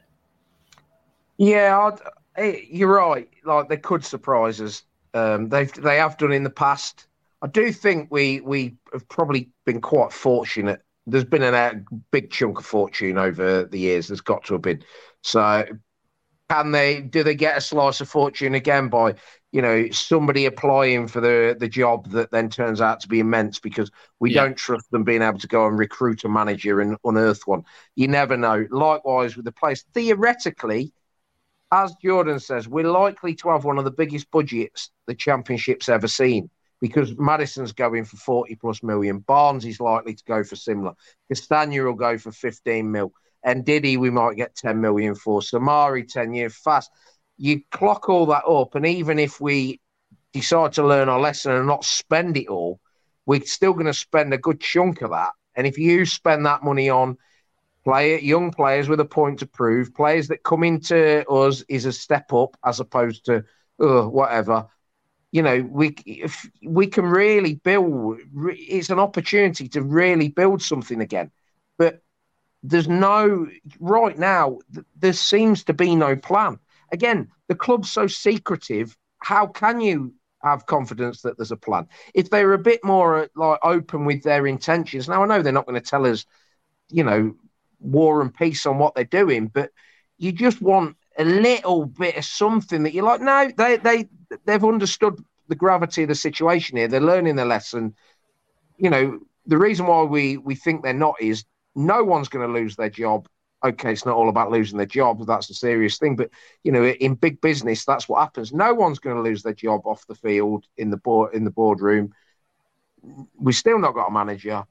Yeah, I'd, you're right. Like they could surprise us. Um, they've they have done in the past. I do think we we have probably been quite fortunate. There's been a big chunk of fortune over the years. There's got to have been. So, can they? Do they get a slice of fortune again by you know somebody applying for the the job that then turns out to be immense because we yeah. don't trust them being able to go and recruit a manager and unearth one. You never know. Likewise with the place, theoretically. As Jordan says, we're likely to have one of the biggest budgets the Championship's ever seen because Maddison's going for forty plus million. Barnes is likely to go for similar. Castagna will go for fifteen mil. And Diddy, we might get ten million for. Samari, ten year fast. You clock all that up, and even if we decide to learn our lesson and not spend it all, we're still going to spend a good chunk of that. And if you spend that money on Play young players with a point to prove, players that come into us is a step up as opposed to uh, whatever. You know, we if we can really build. It's an opportunity to really build something again. But there's no right now. There seems to be no plan. Again, the club's so secretive. How can you have confidence that there's a plan? If they were a bit more like open with their intentions. Now I know they're not going to tell us, you know. War and peace on what they're doing, but you just want a little bit of something that you're like, no, they they they've understood the gravity of the situation here. They're learning their lesson. You know, the reason why we we think they're not is no one's going to lose their job. Okay, it's not all about losing their job. That's a serious thing, but you know, in big business, that's what happens. No one's going to lose their job off the field in the board in the boardroom. We've still not got a manager.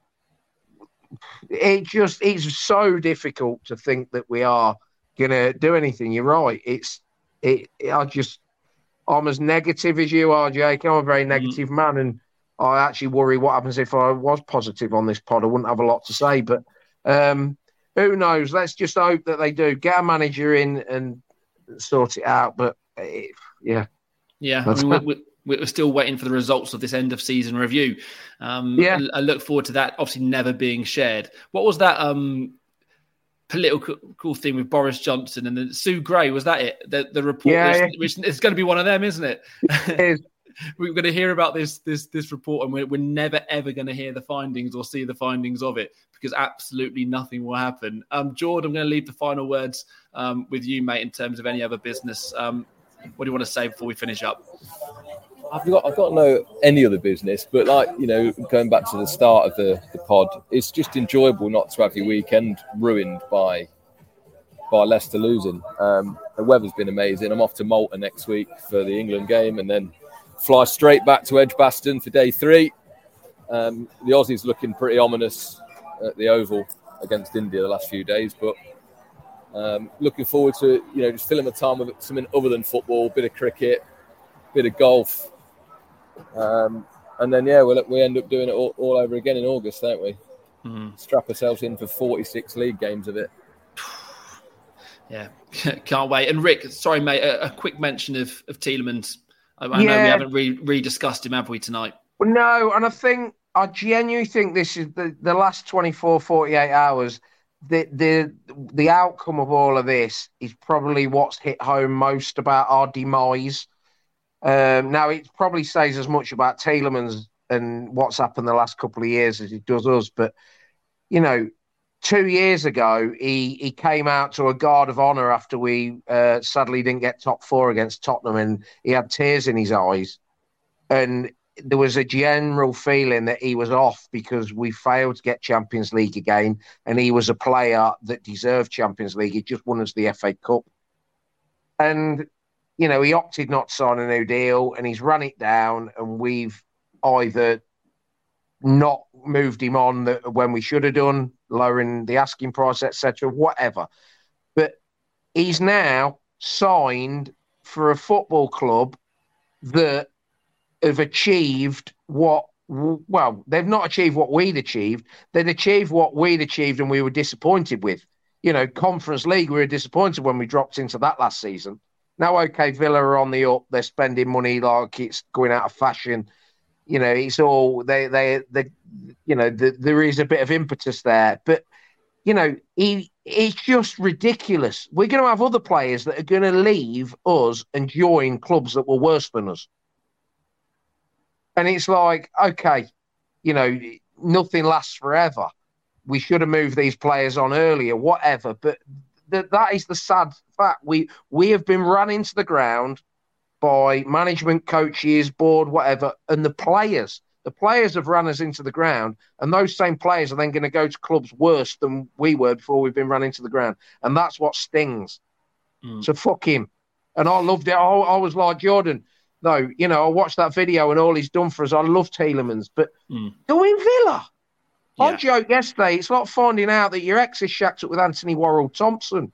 It just it's so difficult to think that we are gonna do anything. You're right. It's it. I just I'm as negative as you are, Jake. I'm a very negative mm. man, and I actually worry what happens if I was positive on this pod. I wouldn't have a lot to say, but um, who knows? Let's just hope that they do get a manager in and sort it out. But it, yeah, yeah, I mean, we're, we're, we're still waiting for the results of this end of season review. Um, yeah, I, I look forward to that. Obviously, never being shared. What was that um, political thing with Boris Johnson and then Sue Gray? Was that it? The, the report, yeah, yeah. which is going to be one of them, isn't it? It is. We're going to hear about this this this report, and we're, we're never ever going to hear the findings or see the findings of it because absolutely nothing will happen. Um, Jordan, I'm going to leave the final words um, with you, mate, in terms of any other business. Um, what do you want to say before we finish up? I've got I've got no any other business, but like you know, going back to the start of the, the pod, it's just enjoyable not to have your weekend ruined by by Leicester losing. Um, the weather's been amazing. I'm off to Malta next week for the England game, and then fly straight back to Edgbaston for day three. Um, the Aussies looking pretty ominous at the Oval against India the last few days, but um, looking forward to you know just filling the time with something other than football, bit of cricket, bit of golf, um, and then yeah, we'll, we end up doing it all, all over again in August, don't we? Mm. Strap ourselves in for forty-six league games of it. Yeah, can't wait. And Rick, sorry mate, a, a quick mention of of Tielemans. I know yeah. we haven't re- rediscussed him, have we, tonight? Well, no, and I think, I genuinely think this is the, the last twenty-four, forty-eight hours, the, the the outcome of all of this is probably what's hit home most about our demise. Um, now, it probably says as much about Tielemans and what's happened the last couple of years as it does us, but, you know, two years ago, he, he came out to a guard of honour after we uh, sadly didn't get top four against Tottenham, and he had tears in his eyes. And there was a general feeling that he was off because we failed to get Champions League again, and he was a player that deserved Champions League. He just won us the F A Cup. And, you know, he opted not to sign a new deal, and he's run it down, and we've either not moved him on the, when we should have done, lowering the asking price, et cetera, whatever. But he's now signed for a football club that have achieved what, well, they've not achieved what we'd achieved. They'd achieved what we'd achieved and we were disappointed with. You know, Conference League, we were disappointed when we dropped into that last season. Now, okay, Villa are on the up. They're spending money like it's going out of fashion. You know, it's all they, they, they you know, the, there is a bit of impetus there. But, you know, he, it's just ridiculous. We're going to have other players that are going to leave us and join clubs that were worse than us. And it's like, okay, you know, nothing lasts forever. We should have moved these players on earlier, whatever. But th- that is the sad fact. We we have been run into the ground by management, coaches, board, whatever, and the players. The players have run us into the ground, and those same players are then going to go to clubs worse than we were before we've been run into the ground. And that's what stings. Mm. So fuck him. And I loved it. I, I was like, Jordan, no, you know, I watched that video and all he's done for us. I love Tielemans, but mm. go in Villa. Yeah. I joked yesterday, it's like finding out that your ex is shacked up with Anthony Worrell Thompson.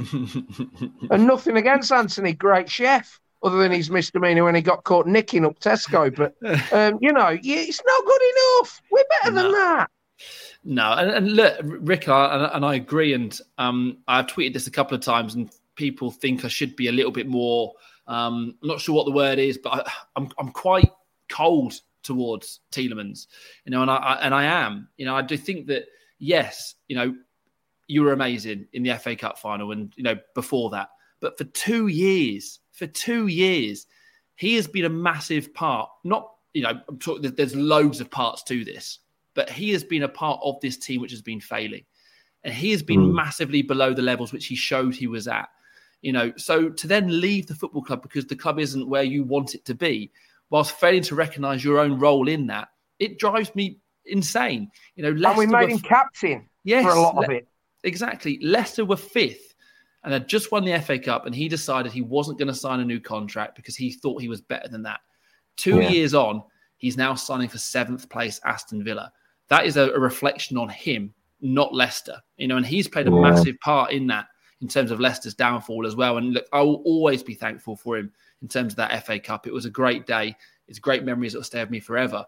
And nothing against Anthony, great chef, other than his misdemeanor when he got caught nicking up Tesco. But, um, you know, it's not good enough. We're better no. than that. No, and, and look, Rick, I, and, and I agree. And um, I've tweeted this a couple of times, and people think I should be a little bit more, um, I'm not sure what the word is, but I, I'm I'm quite cold towards Tielemans, you know, and I, I and I am, you know, I do think that, yes, you know, you were amazing in the F A Cup final and, you know, before that, but for two years, for two years, he has been a massive part, not, you know, I'm talking, there's loads of parts to this, but he has been a part of this team which has been failing, and he has been mm. massively below the levels which he showed he was at, you know, so to then leave the football club because the club isn't where you want it to be, whilst failing to recognise your own role in that, it drives me insane. You know, Leicester and we made were, him captain yes, for a lot Le- of it. Exactly. Leicester were fifth and had just won the F A Cup, and he decided he wasn't going to sign a new contract because he thought he was better than that. Two yeah. years on, he's now signing for seventh place Aston Villa. That is a, a reflection on him, not Leicester. You know, and he's played a yeah. massive part in that, in terms of Leicester's downfall as well. And look, I will always be thankful for him in terms of that F A Cup. It was a great day. It's great memories that will stay with me forever.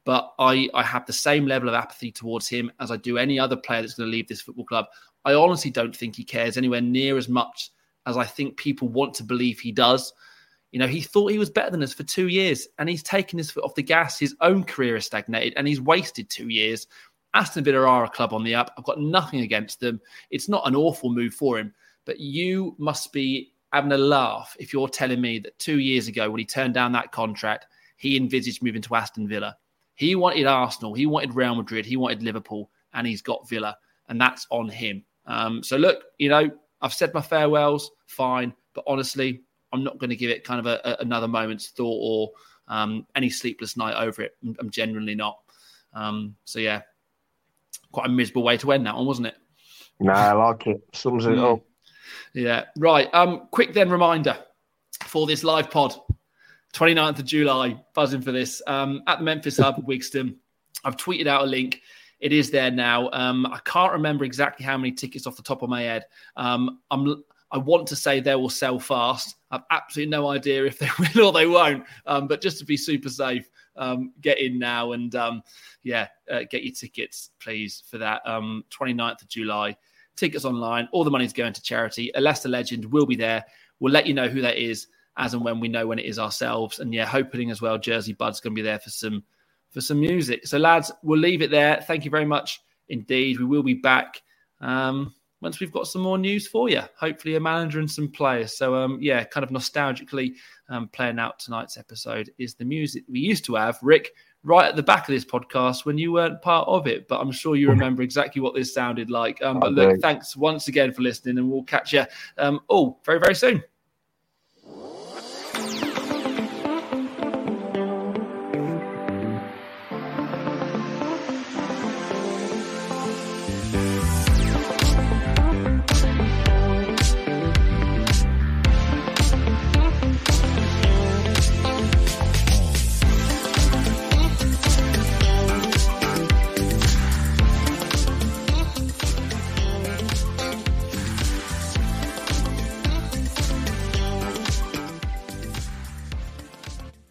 but I, I have the same level of apathy towards him as I do any other player that's going to leave this football club. I honestly don't think he cares anywhere near as much as I think people want to believe he does. You know, he thought he was better than us for two years and he's taken his foot off the gas. His own career has stagnated and he's wasted two years. Aston Villa are a club on the up. I've got nothing against them. It's not an awful move for him, but you must be having a laugh if you're telling me that two years ago when he turned down that contract, he envisaged moving to Aston Villa. He wanted Arsenal, he wanted Real Madrid, he wanted Liverpool, and he's got Villa, and that's on him. Um, so look, you know, I've said my farewells, fine, but honestly, I'm not going to give it kind of a, a, another moment's thought or um, any sleepless night over it. I'm, I'm genuinely not. Um, so yeah, quite a miserable way to end that one, wasn't it? Nah, I like it. Sums it up. Yeah, right. Um, quick then reminder for this live pod, twenty-ninth of July, buzzing for this, um, at the Memphis Hub, Wigston. I've tweeted out a link. It is there now. Um, I can't remember exactly how many tickets off the top of my head. Um, I'm, I want to say they will sell fast. I've absolutely no idea if they will or they won't. Um, but just to be super safe, um, get in now and, um, yeah, uh, get your tickets, please, for that um, twenty-ninth of July. Tickets online. All the money's going to charity. A Leicester legend will be there. We'll let you know who that is as and when we know when it is ourselves. And, yeah, hoping as well, Jersey Bud's going to be there for some for some music. So, lads, we'll leave it there. Thank you very much indeed. We will be back um, once we've got some more news for you. Hopefully a manager and some players. So, um, yeah, kind of nostalgically um, playing out tonight's episode is the music we used to have, Rick, right at the back of this podcast when you weren't part of it. But I'm sure you remember exactly what this sounded like. Um, but look, thanks once again for listening, and we'll catch you um, all very, very soon.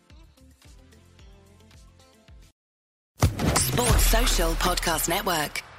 Podcast Network.